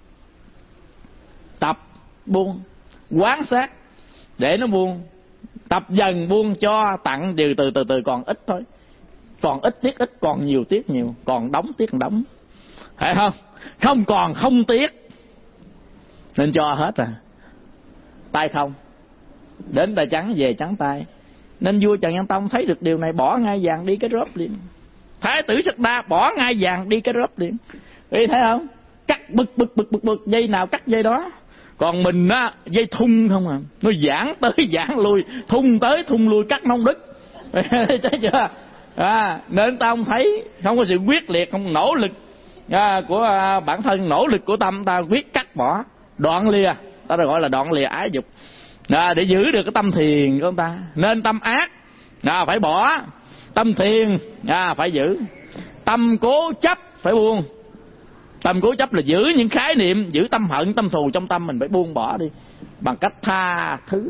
Tập buông, quán sát để nó buông. Tập dần buông cho tặng từ từ còn ít thôi. Còn ít tiếc ít, còn nhiều tiếc nhiều, còn đóng tiếc đóng, phải không? Không còn không tiếc, nên cho hết tay không đến tay trắng về trắng tay. Nên vua Trần Nhân Tông thấy được điều này, bỏ ngai vàng đi cái rớp liền. Thái tử Sắc Đa bỏ ngai vàng đi cái rớp liền. Đi thấy không? Cắt bực dây nào cắt dây đó. Còn mình dây thun không à, nó giãn tới giãn lui, thun tới thun lui, cắt nông đứt. Thấy chưa? Nên ta không thấy, không có sự quyết liệt, không nỗ lực của bản thân, nỗ lực của tâm ta quyết cắt bỏ, đoạn lìa, ta gọi là đoạn lìa ái dục, để giữ được cái tâm thiền của ta. Nên tâm ác phải bỏ, tâm thiền phải giữ, tâm cố chấp phải buông. Tâm cố chấp là giữ những khái niệm, giữ tâm hận, tâm thù trong tâm mình phải buông bỏ đi bằng cách tha thứ.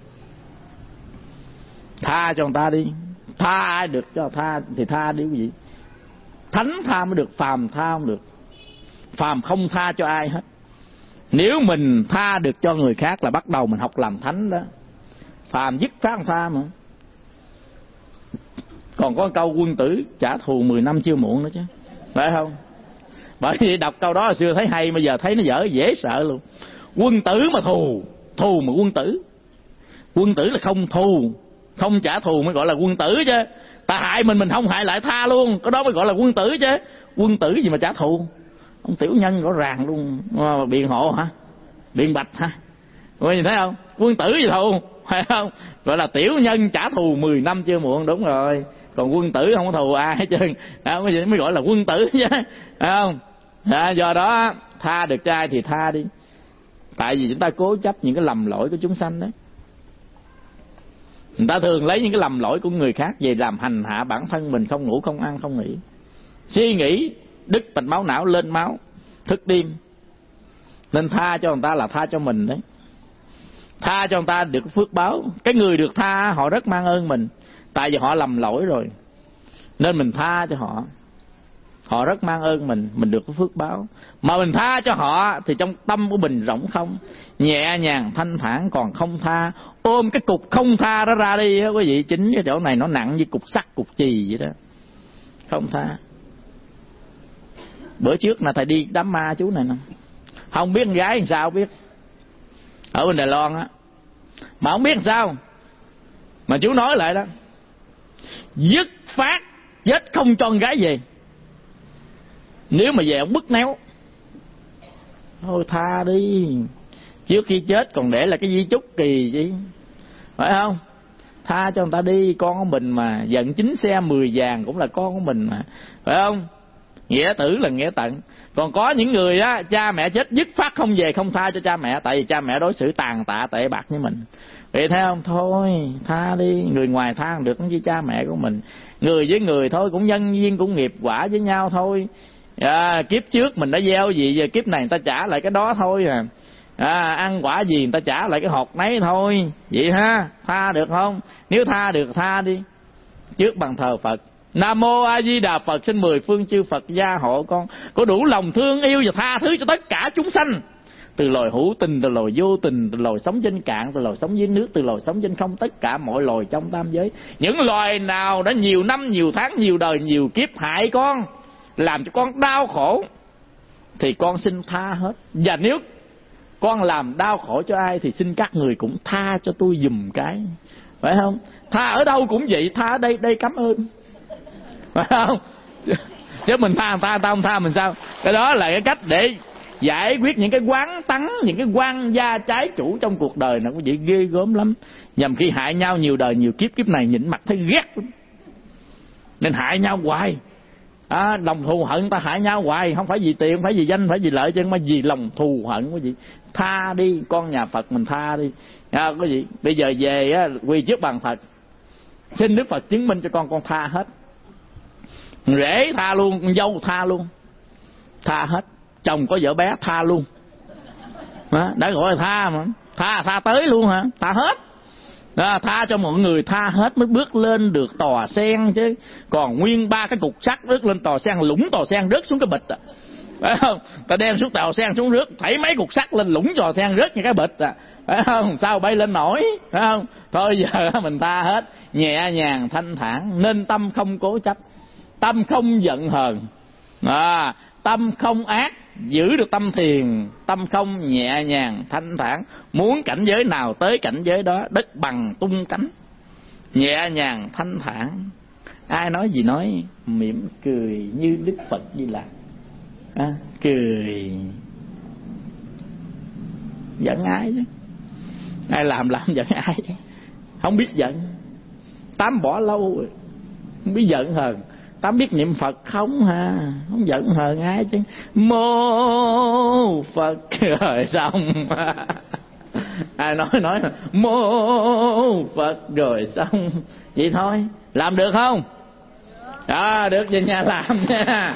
Tha cho người ta đi. Tha ai được cho tha thì tha đi quý vị. Thánh tha mới được, phàm tha không được. Phàm không tha cho ai hết. Nếu mình tha được cho người khác là bắt đầu mình học làm thánh đó. Phàm dứt phát tha mà. Còn có câu quân tử trả thù 10 năm chưa muộn nữa chứ, phải không? Bởi vì đọc câu đó hồi xưa thấy hay, bây giờ thấy nó dễ sợ luôn. Quân tử mà thù mà quân tử. Quân tử là không thù, không trả thù mới gọi là quân tử chứ. Ta hại mình không hại lại tha luôn, cái đó mới gọi là quân tử chứ. Quân tử gì mà trả thù? Ông tiểu nhân rõ ràng luôn, biện hộ hả? Biện bạch hả? Mọi người thấy không? Quân tử gì thù, phải không? Gọi là tiểu nhân trả thù 10 năm chưa muộn, đúng rồi. Còn quân tử không có thù ai hết trơn, mới gọi là quân tử chứ, phải không? Do đó tha được cho ai thì tha đi. Tại vì chúng ta cố chấp những cái lầm lỗi của chúng sanh đấy. Người ta thường lấy những cái lầm lỗi của người khác về làm hành hạ bản thân mình, không ngủ, không ăn, không nghỉ. Suy nghĩ đứt mạch máu não, lên máu, thức đêm. Nên tha cho người ta là tha cho mình đấy. Tha cho người ta được phước báo. Cái người được tha họ rất mang ơn mình, tại vì họ lầm lỗi rồi, nên mình tha cho họ. Họ rất mang ơn mình được cái phước báo. Mà mình tha cho họ thì trong tâm của mình rỗng không, nhẹ nhàng thanh thản. Còn không tha, ôm cái cục không tha đó ra đi quý vị. Chính cái chỗ này nó nặng như cục sắt, cục chì vậy đó. Không tha. Bữa trước là thầy đi đám ma chú này nè, không biết con gái làm sao biết, ở bên Đài Loan á, mà không biết làm sao mà chú nói lại đó, dứt phát chết không cho con gái về. Nếu mà về ông bứt néo, thôi tha đi, Trước khi chết còn để là cái di chúc kỳ chứ, phải không? Tha cho người ta đi, con của mình mà. Giận 9 xe 10 vàng cũng là con của mình mà, phải không? Nghĩa tử là nghĩa tận. Còn có những người á, cha mẹ chết dứt phát không về, không tha cho cha mẹ, tại vì cha mẹ đối xử tàn tạ tệ bạc với mình. Vậy thấy không? Thôi tha đi. Người ngoài tha được với cha mẹ của mình, người với người thôi cũng nhân duyên cũng nghiệp quả với nhau thôi. Kiếp trước mình đã gieo gì, giờ kiếp này người ta trả lại cái đó thôi ăn quả gì người ta trả lại cái hột nấy thôi. Vậy ha, tha được không? Nếu tha được tha đi. Trước bàn thờ Phật, Nam Mô A Di Đà Phật, xin 10 phương chư Phật gia hộ con có đủ lòng thương yêu và tha thứ cho tất cả chúng sanh, từ loài hữu tình, từ loài vô tình, từ loài sống trên cạn, từ loài sống dưới nước, từ loài sống trên không, tất cả mọi loài trong tam giới. Những loài nào đã nhiều năm, nhiều tháng, nhiều đời, nhiều kiếp hại con, làm cho con đau khổ, thì con xin tha hết. Và nếu con làm đau khổ cho ai thì xin các người cũng tha cho tôi giùm cái, phải không? Tha ở đâu cũng vậy, tha ở đây, đây cảm ơn, phải không? Chứ mình tha người ta không tha mình sao? Cái đó là cái cách để giải quyết những cái quán tắng, những cái quan gia trái chủ trong cuộc đời này, cũng vậy, ghê gớm lắm. Nhằm khi hại nhau nhiều đời nhiều kiếp, kiếp này nhịn mặt thấy ghét lắm, nên hại nhau hoài. Lòng thù hận ta hại nhau hoài, không phải vì tiền, không phải vì danh, không phải vì lợi, chứ mà vì lòng thù hận. Quý vị tha đi, con nhà Phật mình tha đi. Quý vị bây giờ về quỳ trước bàn Phật, xin Đức Phật chứng minh cho con tha hết. Rể tha luôn, con dâu tha luôn, tha hết. Chồng có vợ bé tha luôn. Đã gọi là tha mà, tha tới luôn hả? Tha hết. Tha cho mọi người, tha hết mới bước lên được tòa sen chứ. Còn nguyên 3 cái cục sắt rớt lên tòa sen, lũng tòa sen rớt xuống cái bịch phải không? Ta đem xuống tòa sen xuống rớt, thấy mấy cục sắt lên lũng tòa sen rớt như cái bịch phải không? Sao bay lên nổi, phải không? Thôi giờ mình tha hết, nhẹ nhàng thanh thản, nên tâm không cố chấp, tâm không giận hờn, tâm không ác, giữ được tâm thiền, tâm không nhẹ nhàng thanh thản, muốn cảnh giới nào tới cảnh giới đó, đất bằng tung cánh, nhẹ nhàng thanh thản. Ai nói gì nói, mỉm cười như Đức Phật Di Lặc, cười giận ai chứ, ai làm giận ai chứ, không biết giận. Tám bỏ lâu rồi, không biết giận hờn. Tám biết niệm Phật không ha, không giận hờn ai chứ. Mô Phật rồi xong. Ai nói mô Phật rồi xong. Vậy thôi, làm được không? Được, về nhà làm nha.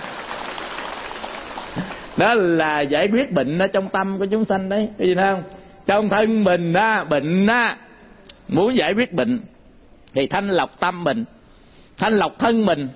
Đó là giải quyết bệnh ở trong tâm của chúng sanh đấy, cái gì không? Trong thân mình bệnh muốn giải quyết bệnh thì thanh lọc tâm mình, thanh lọc thân mình.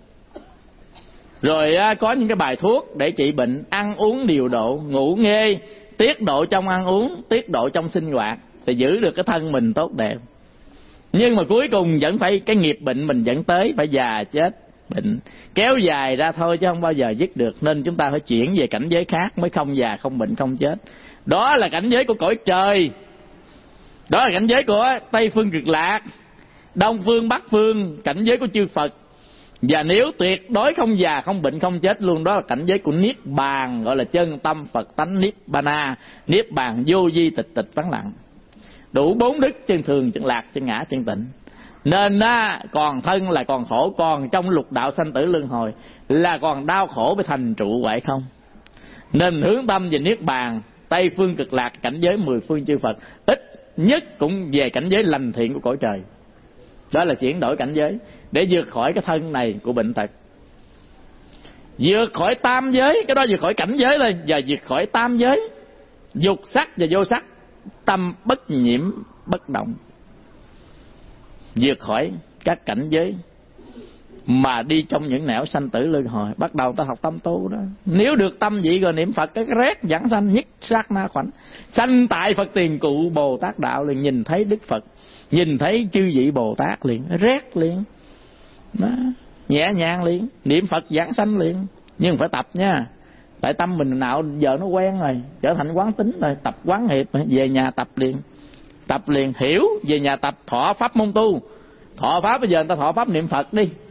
Rồi có những cái bài thuốc để trị bệnh, ăn uống điều độ, ngủ nghê, tiết độ trong ăn uống, tiết độ trong sinh hoạt, thì giữ được cái thân mình tốt đẹp. Nhưng mà cuối cùng vẫn phải cái nghiệp bệnh mình dẫn tới phải già chết bệnh, kéo dài ra thôi chứ không bao giờ dứt được. Nên chúng ta phải chuyển về cảnh giới khác mới không già, không bệnh, không chết. Đó là cảnh giới của cõi trời, đó là cảnh giới của Tây Phương Cực Lạc, Đông Phương Bắc Phương, cảnh giới của chư Phật. Và nếu tuyệt đối không già, không bệnh, không chết luôn, đó là cảnh giới của Niết Bàn, gọi là chân tâm Phật tánh Niết Bana. Niết Bàn vô vi tịch tịch vắng lặng, đủ 4 đức: chân thường, chân lạc, chân ngã, chân tịnh. Nên còn thân là còn khổ, còn trong lục đạo sanh tử luân hồi là còn đau khổ với thành trụ vậy không. Nên hướng tâm về Niết Bàn, Tây Phương Cực Lạc, cảnh giới 10 phương chư Phật, ít nhất cũng về cảnh giới lành thiện của cõi trời. Đó là chuyển đổi cảnh giới để vượt khỏi cái thân này của bệnh tật, vượt khỏi tam giới. Cái đó vượt khỏi cảnh giới thôi, và vượt khỏi tam giới, dục sắc và vô sắc, tâm bất nhiễm bất động, vượt khỏi các cảnh giới mà đi trong những nẻo sanh tử luân hồi. Bắt đầu ta học tâm tu đó, nếu được tâm vậy rồi niệm Phật cái rét giảng sanh nhất sát na khoảnh, sanh tại Phật tiền cụ Bồ Tát đạo liền, nhìn thấy Đức Phật, nhìn thấy chư vị Bồ Tát liền, rét liền đó, nhẹ nhàng liền, niệm Phật giảng sanh liền. Nhưng phải tập nha, tại tâm mình nào giờ nó quen rồi, trở thành quán tính rồi, tập quán hiệp, về nhà tập liền, tập liền, hiểu về nhà tập. Thọ pháp môn tu, thọ pháp bây giờ người ta thọ pháp niệm Phật đi,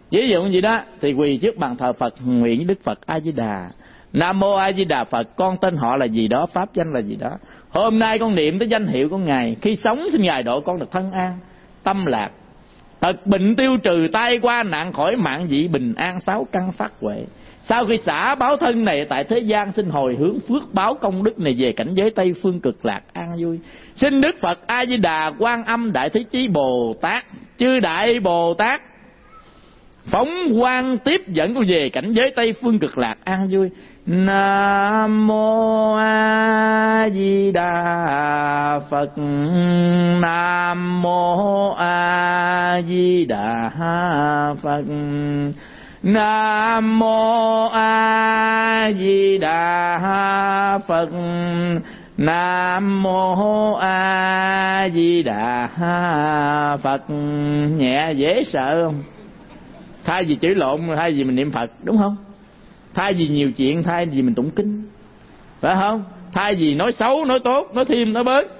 ví dụ như đó thì quỳ trước bàn thờ Phật, nguyện với Đức Phật A Di Đà: Nam mô A Di Đà Phật, con tên họ là gì đó, pháp danh là gì đó. Hôm nay con niệm tới danh hiệu của Ngài, khi sống xin Ngài độ con được thân an, tâm lạc, tật bệnh tiêu trừ, tai qua nạn khỏi, mạng dị bình an, sáu căn phát huệ. Sau khi xả báo thân này tại thế gian, xin hồi hướng phước báo công đức này về cảnh giới Tây phương cực lạc an vui. Xin Đức Phật A Di Đà, Quan Âm, Đại Thế Chí Bồ Tát, chư Đại Bồ Tát phóng quang tiếp dẫn tôi về cảnh giới Tây phương cực lạc an vui. Nam mô A Di Đà Phật, Nam mô A Di Đà Phật, Nam mô A Di Đà Phật, Nam mô A Di Đà Phật. Nhẹ dễ sợ không? Thay vì chửi lộn, thay vì mình niệm Phật, đúng không? Thay vì nhiều chuyện, thay vì mình tụng kinh, phải không? Thay vì nói xấu, nói tốt, nói thêm, nói bớt,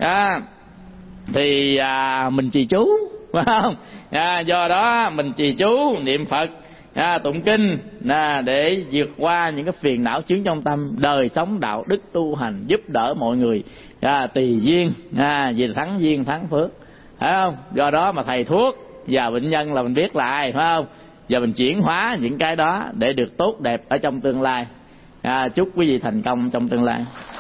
thì mình trì chú, phải không? Do đó mình trì chú, niệm Phật, tụng kinh để vượt qua những cái phiền não chướng trong tâm, đời sống đạo đức tu hành, giúp đỡ mọi người, tùy duyên, vì thắng duyên thắng phước, phải không? Do đó mà thầy thuốc và bệnh nhân là mình biết là ai, phải không? Giờ mình chuyển hóa những cái đó để được tốt đẹp ở trong tương lai. Chúc quý vị thành công trong tương lai.